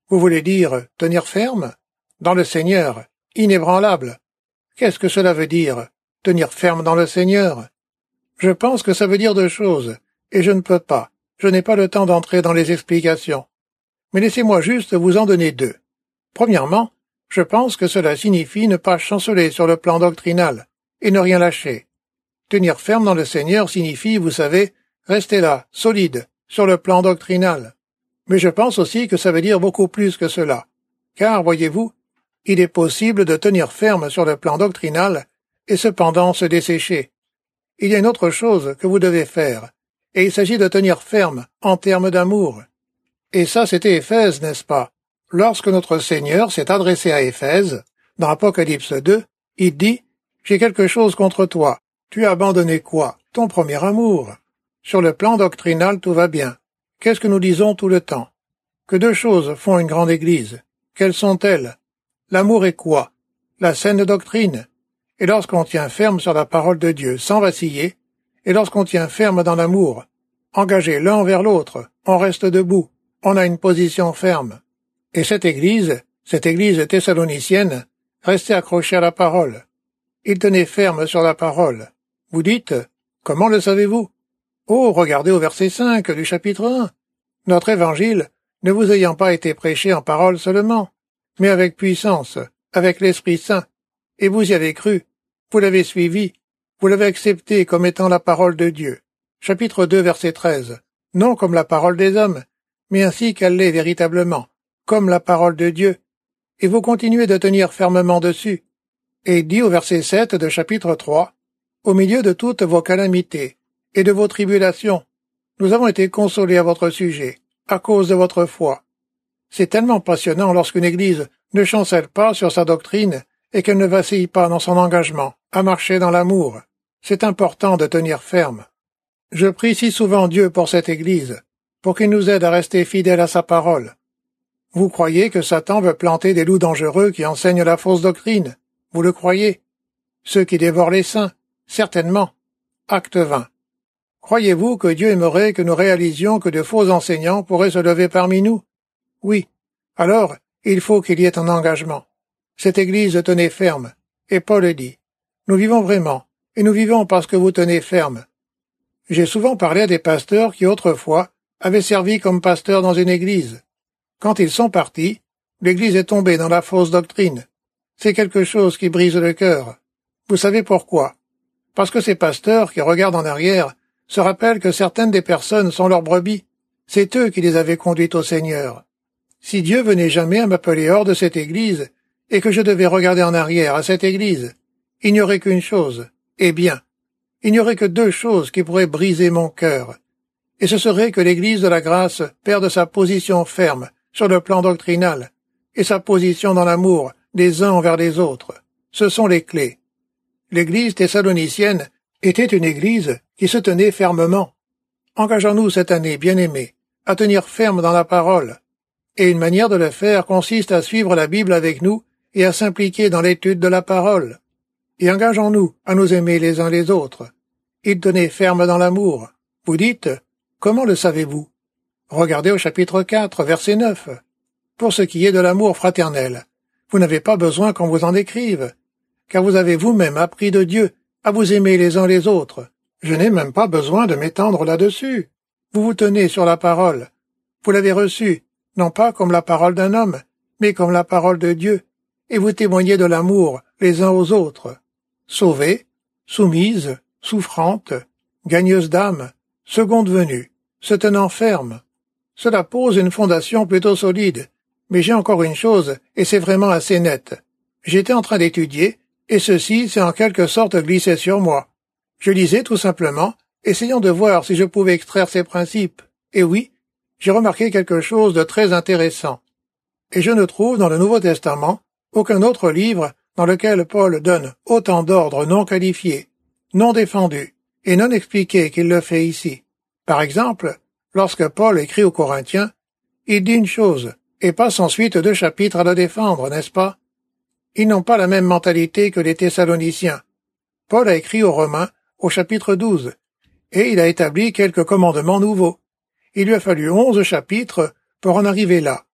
Vous voulez dire tenir ferme? Dans le Seigneur, inébranlable. Qu'est-ce que cela veut dire, tenir ferme dans le Seigneur? Je pense que ça veut dire deux choses, et je ne peux pas, je n'ai pas le temps d'entrer dans les explications. Mais laissez-moi juste vous en donner deux. Premièrement, je pense que cela signifie ne pas chanceler sur le plan doctrinal, et ne rien lâcher. Tenir ferme dans le Seigneur signifie, vous savez, rester là, solide, sur le plan doctrinal. Mais je pense aussi que ça veut dire beaucoup plus que cela. Car, voyez-vous, il est possible de tenir ferme sur le plan doctrinal et cependant se dessécher. Il y a une autre chose que vous devez faire, et il s'agit de tenir ferme en termes d'amour. Et ça, c'était Éphèse, n'est-ce pas? Lorsque notre Seigneur s'est adressé à Éphèse, dans Apocalypse deux, il dit « J'ai quelque chose contre toi. Tu as abandonné quoi? Ton premier amour. » Sur le plan doctrinal, tout va bien. Qu'est-ce que nous disons tout le temps? Que deux choses font une grande Église. Quelles sont-elles? L'amour est quoi? La saine doctrine. Et lorsqu'on tient ferme sur la parole de Dieu sans vaciller, et lorsqu'on tient ferme dans l'amour, engagé l'un envers l'autre, on reste debout, on a une position ferme. Et cette Église, cette Église thessalonicienne, restait accrochée à la parole. Il tenait ferme sur la parole. Vous dites, comment le savez-vous? Oh, regardez au verset cinq du chapitre un. Notre évangile ne vous ayant pas été prêché en parole seulement, mais avec puissance, avec l'Esprit Saint, et vous y avez cru, vous l'avez suivi, vous l'avez accepté comme étant la parole de Dieu. Chapitre deux, verset treize. Non comme la parole des hommes, mais ainsi qu'elle l'est véritablement, comme la parole de Dieu, et vous continuez de tenir fermement dessus. Et dit au verset sept de chapitre trois, « Au milieu de toutes vos calamités et de vos tribulations, nous avons été consolés à votre sujet, à cause de votre foi. » C'est tellement passionnant lorsqu'une Église ne chancelle pas sur sa doctrine et qu'elle ne vacille pas dans son engagement à marcher dans l'amour. C'est important de tenir ferme. Je prie si souvent Dieu pour cette Église, pour qu'il nous aide à rester fidèles à sa parole. Vous croyez que Satan veut planter des loups dangereux qui enseignent la fausse doctrine? Vous le croyez? Ceux qui dévorent les saints? Certainement. Acte vingt. Croyez-vous que Dieu aimerait que nous réalisions que de faux enseignants pourraient se lever parmi nous? Oui. Alors, il faut qu'il y ait un engagement. Cette Église tenait ferme, et Paul dit, « Nous vivons vraiment, et nous vivons parce que vous tenez ferme. » J'ai souvent parlé à des pasteurs qui autrefois avaient servi comme pasteurs dans une Église. Quand ils sont partis, l'Église est tombée dans la fausse doctrine. C'est quelque chose qui brise le cœur. Vous savez pourquoi? Parce que ces pasteurs qui regardent en arrière se rappellent que certaines des personnes sont leurs brebis. C'est eux qui les avaient conduites au Seigneur. Si Dieu venait jamais à m'appeler hors de cette Église, et que je devais regarder en arrière à cette Église, il n'y aurait qu'une chose, eh bien, il n'y aurait que deux choses qui pourraient briser mon cœur. Et ce serait que l'Église de la grâce perde sa position ferme sur le plan doctrinal, et sa position dans l'amour des uns envers les autres. Ce sont les clés. L'Église thessalonicienne était une Église qui se tenait fermement. Engageons-nous cette année, bien-aimés, à tenir ferme dans la parole. Et une manière de le faire consiste à suivre la Bible avec nous et à s'impliquer dans l'étude de la parole. Et engageons-nous à nous aimer les uns les autres. Il tenait ferme dans l'amour. Vous dites, comment le savez-vous? Regardez au chapitre quatre, verset neuf. Pour ce qui est de l'amour fraternel, vous n'avez pas besoin qu'on vous en écrive, car vous avez vous-même appris de Dieu à vous aimer les uns les autres. Je n'ai même pas besoin de m'étendre là-dessus. Vous vous tenez sur la parole. Vous l'avez reçue, non pas comme la parole d'un homme, mais comme la parole de Dieu, et vous témoignez de l'amour les uns aux autres. Sauvée, soumise, souffrante, gagneuse d'âme, seconde venue, se tenant ferme. Cela pose une fondation plutôt solide, mais j'ai encore une chose, et c'est vraiment assez net. J'étais en train d'étudier, et ceci s'est en quelque sorte glissé sur moi. Je lisais tout simplement, essayant de voir si je pouvais extraire ces principes. Et oui, j'ai remarqué quelque chose de très intéressant. Et je ne trouve dans le Nouveau Testament aucun autre livre dans lequel Paul donne autant d'ordres non qualifiés, non défendus et non expliqués qu'il le fait ici. Par exemple, lorsque Paul écrit aux Corinthiens, il dit une chose et passe ensuite deux chapitres à le défendre, n'est-ce pas? Ils n'ont pas la même mentalité que les Thessaloniciens. Paul a écrit aux Romains au chapitre douze, et il a établi quelques commandements nouveaux. Il lui a fallu onze chapitres pour en arriver là.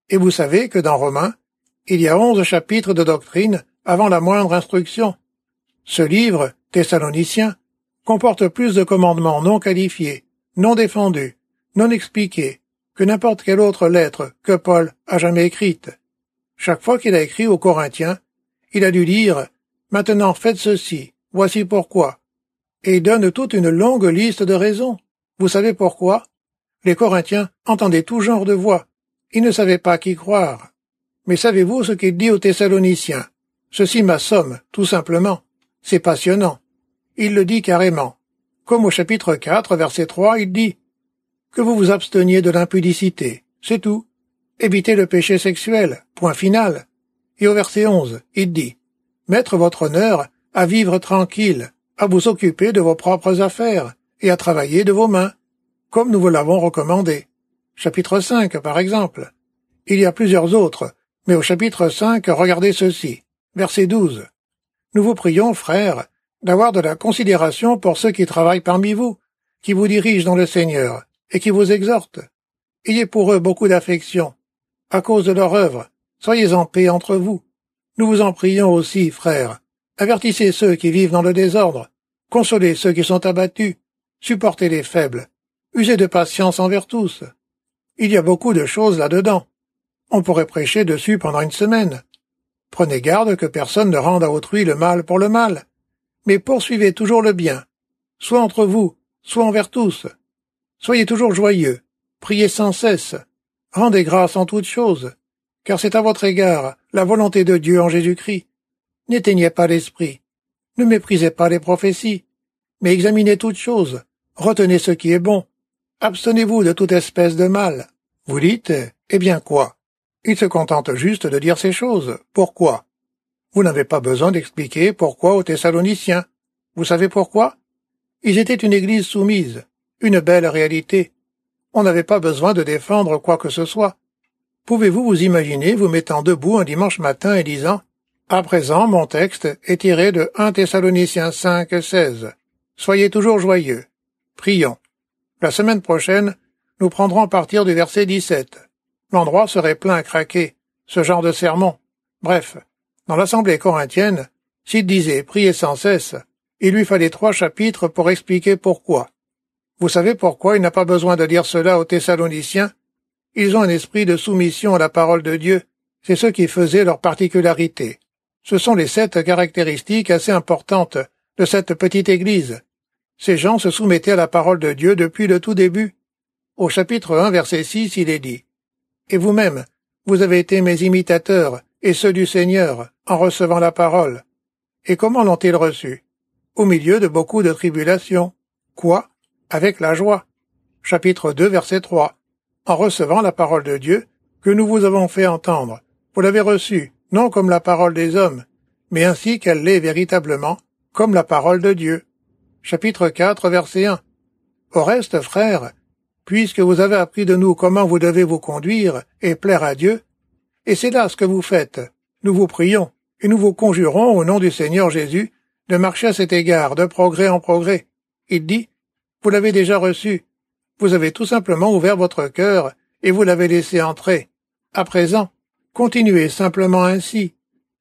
Et vous savez que dans Romains, il y a onze chapitres de doctrine avant la moindre instruction. Ce livre, Thessaloniciens, comporte plus de commandements non qualifiés, non défendus, non expliqués, que n'importe quelle autre lettre que Paul a jamais écrite. Chaque fois qu'il a écrit aux Corinthiens, il a dû dire « Maintenant faites ceci, voici pourquoi ». Et il donne toute une longue liste de raisons. Vous savez pourquoi? Les Corinthiens entendaient tout genre de voix. Ils ne savaient pas qui croire. Mais savez-vous ce qu'il dit aux Thessaloniciens? Ceci m'assomme, tout simplement. C'est passionnant. Il le dit carrément. Comme au chapitre quatre, verset trois, il dit « Que vous vous absteniez de l'impudicité, c'est tout. Évitez le péché sexuel, point final. » Et au verset onze, il dit « Mettre votre honneur à vivre tranquille, à vous occuper de vos propres affaires et à travailler de vos mains, comme nous vous l'avons recommandé. » Chapitre cinq, par exemple. Il y a plusieurs autres, mais au chapitre cinq, regardez ceci. Verset douze. Nous vous prions, frères, d'avoir de la considération pour ceux qui travaillent parmi vous, qui vous dirigent dans le Seigneur, et qui vous exhortent. Ayez pour eux beaucoup d'affection. À cause de leur œuvre, soyez en paix entre vous. Nous vous en prions aussi, frères. Avertissez ceux qui vivent dans le désordre. Consolez ceux qui sont abattus. Supportez les faibles. Usez de patience envers tous. Il y a beaucoup de choses là-dedans. On pourrait prêcher dessus pendant une semaine. Prenez garde que personne ne rende à autrui le mal pour le mal, mais poursuivez toujours le bien, soit entre vous, soit envers tous. Soyez toujours joyeux, priez sans cesse, rendez grâce en toutes choses, car c'est à votre égard la volonté de Dieu en Jésus-Christ. N'éteignez pas l'esprit, ne méprisez pas les prophéties, mais examinez toutes choses, retenez ce qui est bon, abstenez-vous de toute espèce de mal. Vous dites, eh bien quoi? Il se contente juste de dire ces choses. Pourquoi? Vous n'avez pas besoin d'expliquer pourquoi aux Thessaloniciens. Vous savez pourquoi? Ils étaient une église soumise, une belle réalité. On n'avait pas besoin de défendre quoi que ce soit. Pouvez-vous vous imaginer vous mettant debout un dimanche matin et disant « À présent, mon texte est tiré de un Thessaloniciens cinq, seize. Soyez toujours joyeux. Prions. La semaine prochaine, nous prendrons à partir du verset dix-sept. L'endroit serait plein à craquer, ce genre de sermon. Bref, dans l'assemblée corinthienne, s'il disait « priez sans cesse », il lui fallait trois chapitres pour expliquer pourquoi. Vous savez pourquoi il n'a pas besoin de dire cela aux Thessaloniciens? Ils ont un esprit de soumission à la parole de Dieu. C'est ce qui faisait leur particularité. Ce sont les sept caractéristiques assez importantes de cette petite église. Ces gens se soumettaient à la parole de Dieu depuis le tout début. Au chapitre un, verset six, il est dit « Et vous-même, vous avez été mes imitateurs et ceux du Seigneur en recevant la parole. » Et comment l'ont-ils reçue? Au milieu de beaucoup de tribulations. Quoi? Avec la joie. Chapitre deux, verset trois. En recevant la parole de Dieu que nous vous avons fait entendre. Vous l'avez reçue, non comme la parole des hommes, mais ainsi qu'elle l'est véritablement, comme la parole de Dieu. Chapitre quatre, verset un. Au reste, frères, puisque vous avez appris de nous comment vous devez vous conduire et plaire à Dieu, et c'est là ce que vous faites, nous vous prions, et nous vous conjurons au nom du Seigneur Jésus de marcher à cet égard de progrès en progrès. Il dit, vous l'avez déjà reçu, vous avez tout simplement ouvert votre cœur et vous l'avez laissé entrer. À présent, continuez simplement ainsi.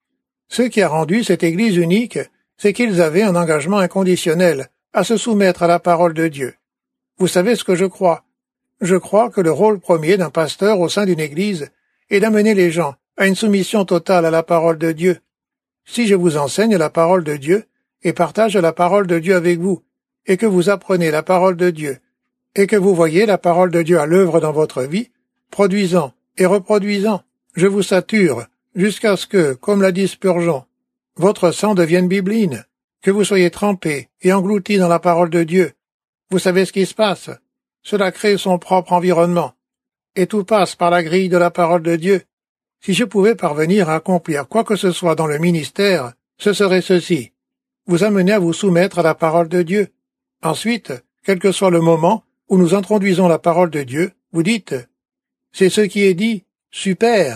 Ce qui a rendu cette Église unique, c'est qu'ils avaient un engagement inconditionnel à se soumettre à la parole de Dieu. Vous savez ce que je crois? Je crois que le rôle premier d'un pasteur au sein d'une Église est d'amener les gens à une soumission totale à la parole de Dieu. Si je vous enseigne la parole de Dieu et partage la parole de Dieu avec vous, et que vous apprenez la parole de Dieu, et que vous voyez la parole de Dieu à l'œuvre dans votre vie, produisant et reproduisant, je vous sature, jusqu'à ce que, comme l'a dit Spurgeon, votre sang devienne bibline, que vous soyez trempés et engloutis dans la parole de Dieu. Vous savez ce qui se passe? Cela crée son propre environnement. Et tout passe par la grille de la parole de Dieu. Si je pouvais parvenir à accomplir quoi que ce soit dans le ministère, ce serait ceci. Vous amener à vous soumettre à la parole de Dieu. Ensuite, quel que soit le moment où nous introduisons la parole de Dieu, vous dites « C'est ce qui est dit, super !»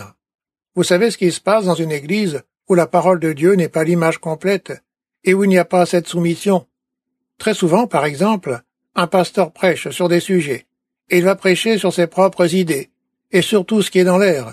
Vous savez ce qui se passe dans une église où la parole de Dieu n'est pas l'image complète et où il n'y a pas cette soumission. Très souvent, par exemple, un pasteur prêche sur des sujets, et il va prêcher sur ses propres idées, et sur tout ce qui est dans l'air.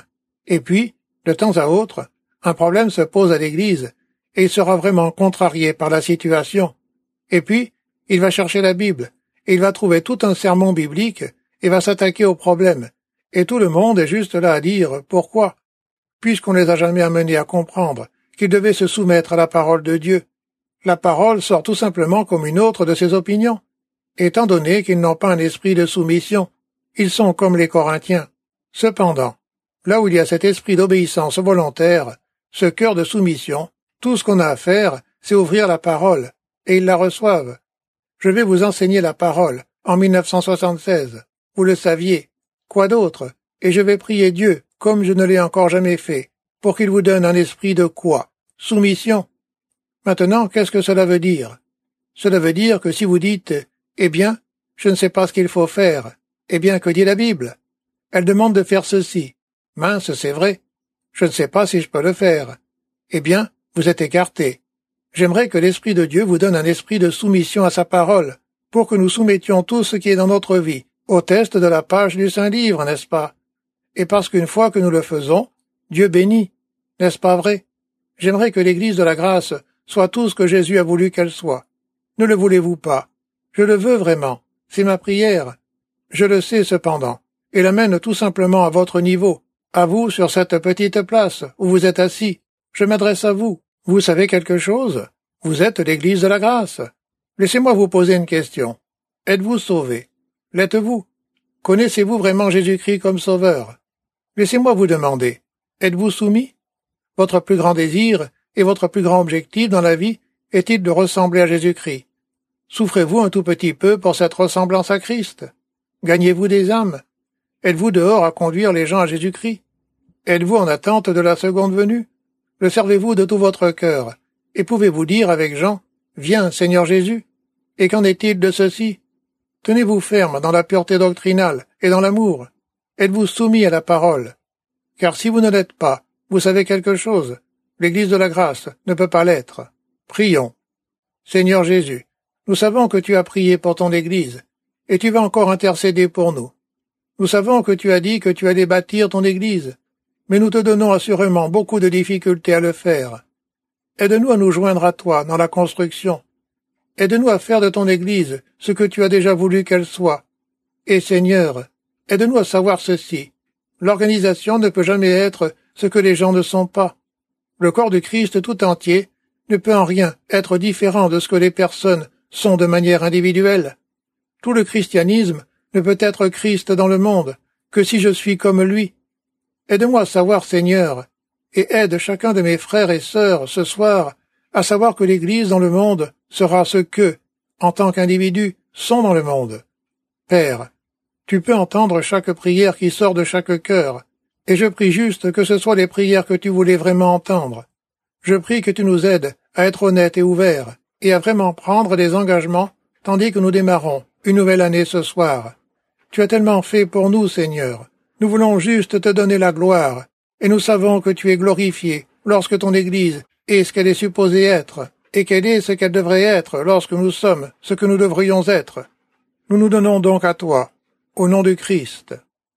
Et puis, de temps à autre, un problème se pose à l'Église, et il sera vraiment contrarié par la situation. Et puis, il va chercher la Bible, et il va trouver tout un sermon biblique, et va s'attaquer au problème. Et tout le monde est juste là à dire « Pourquoi ?» puisqu'on ne les a jamais amenés à comprendre qu'ils devaient se soumettre à la parole de Dieu. La parole sort tout simplement comme une autre de ses opinions. Étant donné qu'ils n'ont pas un esprit de soumission, ils sont comme les Corinthiens. Cependant, là où il y a cet esprit d'obéissance volontaire, ce cœur de soumission, tout ce qu'on a à faire, c'est ouvrir la parole, et ils la reçoivent. Je vais vous enseigner la parole, en mille neuf cent soixante-seize. Vous le saviez. Quoi d'autre? Et je vais prier Dieu, comme je ne l'ai encore jamais fait, pour qu'il vous donne un esprit de quoi? Soumission. Maintenant, qu'est-ce que cela veut dire? Cela veut dire que si vous dites « Eh bien, je ne sais pas ce qu'il faut faire », eh bien, que dit la Bible? Elle demande de faire ceci. Mince, c'est vrai. Je ne sais pas si je peux le faire. Eh bien, vous êtes écarté. J'aimerais que l'Esprit de Dieu vous donne un esprit de soumission à sa parole, pour que nous soumettions tout ce qui est dans notre vie au test de la page du Saint-Livre, n'est-ce pas? Et parce qu'une fois que nous le faisons, Dieu bénit. N'est-ce pas vrai? J'aimerais que l'Église de la grâce soit tout ce que Jésus a voulu qu'elle soit. Ne le voulez-vous pas? Je le veux vraiment. C'est ma prière. Je le sais cependant, et l'amène tout simplement à votre niveau, à vous sur cette petite place où vous êtes assis. Je m'adresse à vous. Vous savez quelque chose? Vous êtes l'Église de la grâce. Laissez-moi vous poser une question. Êtes-vous sauvé? L'êtes-vous? Connaissez-vous vraiment Jésus-Christ comme sauveur? Laissez-moi vous demander. Êtes-vous soumis? Votre plus grand désir et votre plus grand objectif dans la vie est-il de ressembler à Jésus-Christ? Souffrez-vous un tout petit peu pour cette ressemblance à Christ? Gagnez-vous des âmes? Êtes-vous dehors à conduire les gens à Jésus-Christ? Êtes-vous en attente de la seconde venue? Le servez-vous de tout votre cœur? Et pouvez-vous dire avec Jean, « Viens, Seigneur Jésus » Et qu'en est-il de ceci? Tenez-vous ferme dans la pureté doctrinale et dans l'amour. Êtes-vous soumis à la parole? Car si vous ne l'êtes pas, vous savez quelque chose. L'Église de la grâce ne peut pas l'être. Prions. Seigneur Jésus, nous savons que tu as prié pour ton Église, et tu vas encore intercéder pour nous. Nous savons que tu as dit que tu allais bâtir ton Église, mais nous te donnons assurément beaucoup de difficultés à le faire. Aide-nous à nous joindre à toi dans la construction. Aide-nous à faire de ton Église ce que tu as déjà voulu qu'elle soit. Et Seigneur, aide-nous à savoir ceci. L'organisation ne peut jamais être ce que les gens ne sont pas. Le corps du Christ tout entier ne peut en rien être différent de ce que les personnes sont de manière individuelle. Tout le christianisme ne peut être Christ dans le monde que si je suis comme lui. Aide-moi à savoir, Seigneur, et aide chacun de mes frères et sœurs ce soir à savoir que l'Église dans le monde sera ce qu'eux, en tant qu'individus, sont dans le monde. Père, tu peux entendre chaque prière qui sort de chaque cœur, et je prie juste que ce soit les prières que tu voulais vraiment entendre. Je prie que tu nous aides à être honnêtes et ouverts, et à vraiment prendre des engagements, tandis que nous démarrons une nouvelle année ce soir. Tu as tellement fait pour nous, Seigneur. Nous voulons juste te donner la gloire, et nous savons que tu es glorifié lorsque ton Église est ce qu'elle est supposée être, et qu'elle est ce qu'elle devrait être lorsque nous sommes ce que nous devrions être. Nous nous donnons donc à toi, au nom du Christ.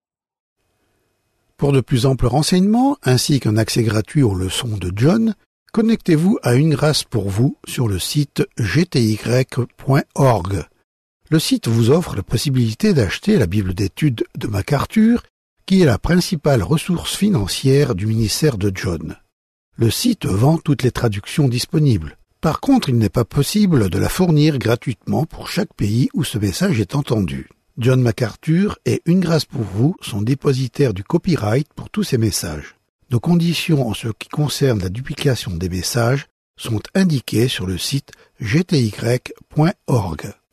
Pour de plus amples renseignements, ainsi qu'un accès gratuit aux leçons de John, connectez-vous à Une Grâce pour vous sur le site g t y point org. Le site vous offre la possibilité d'acheter la Bible d'études de MacArthur, qui est la principale ressource financière du ministère de John. Le site vend toutes les traductions disponibles. Par contre, il n'est pas possible de la fournir gratuitement pour chaque pays où ce message est entendu. John MacArthur et Une Grâce pour vous sont dépositaires du copyright pour tous ces messages. Nos conditions en ce qui concerne la duplication des messages sont indiquées sur le site g t y point org.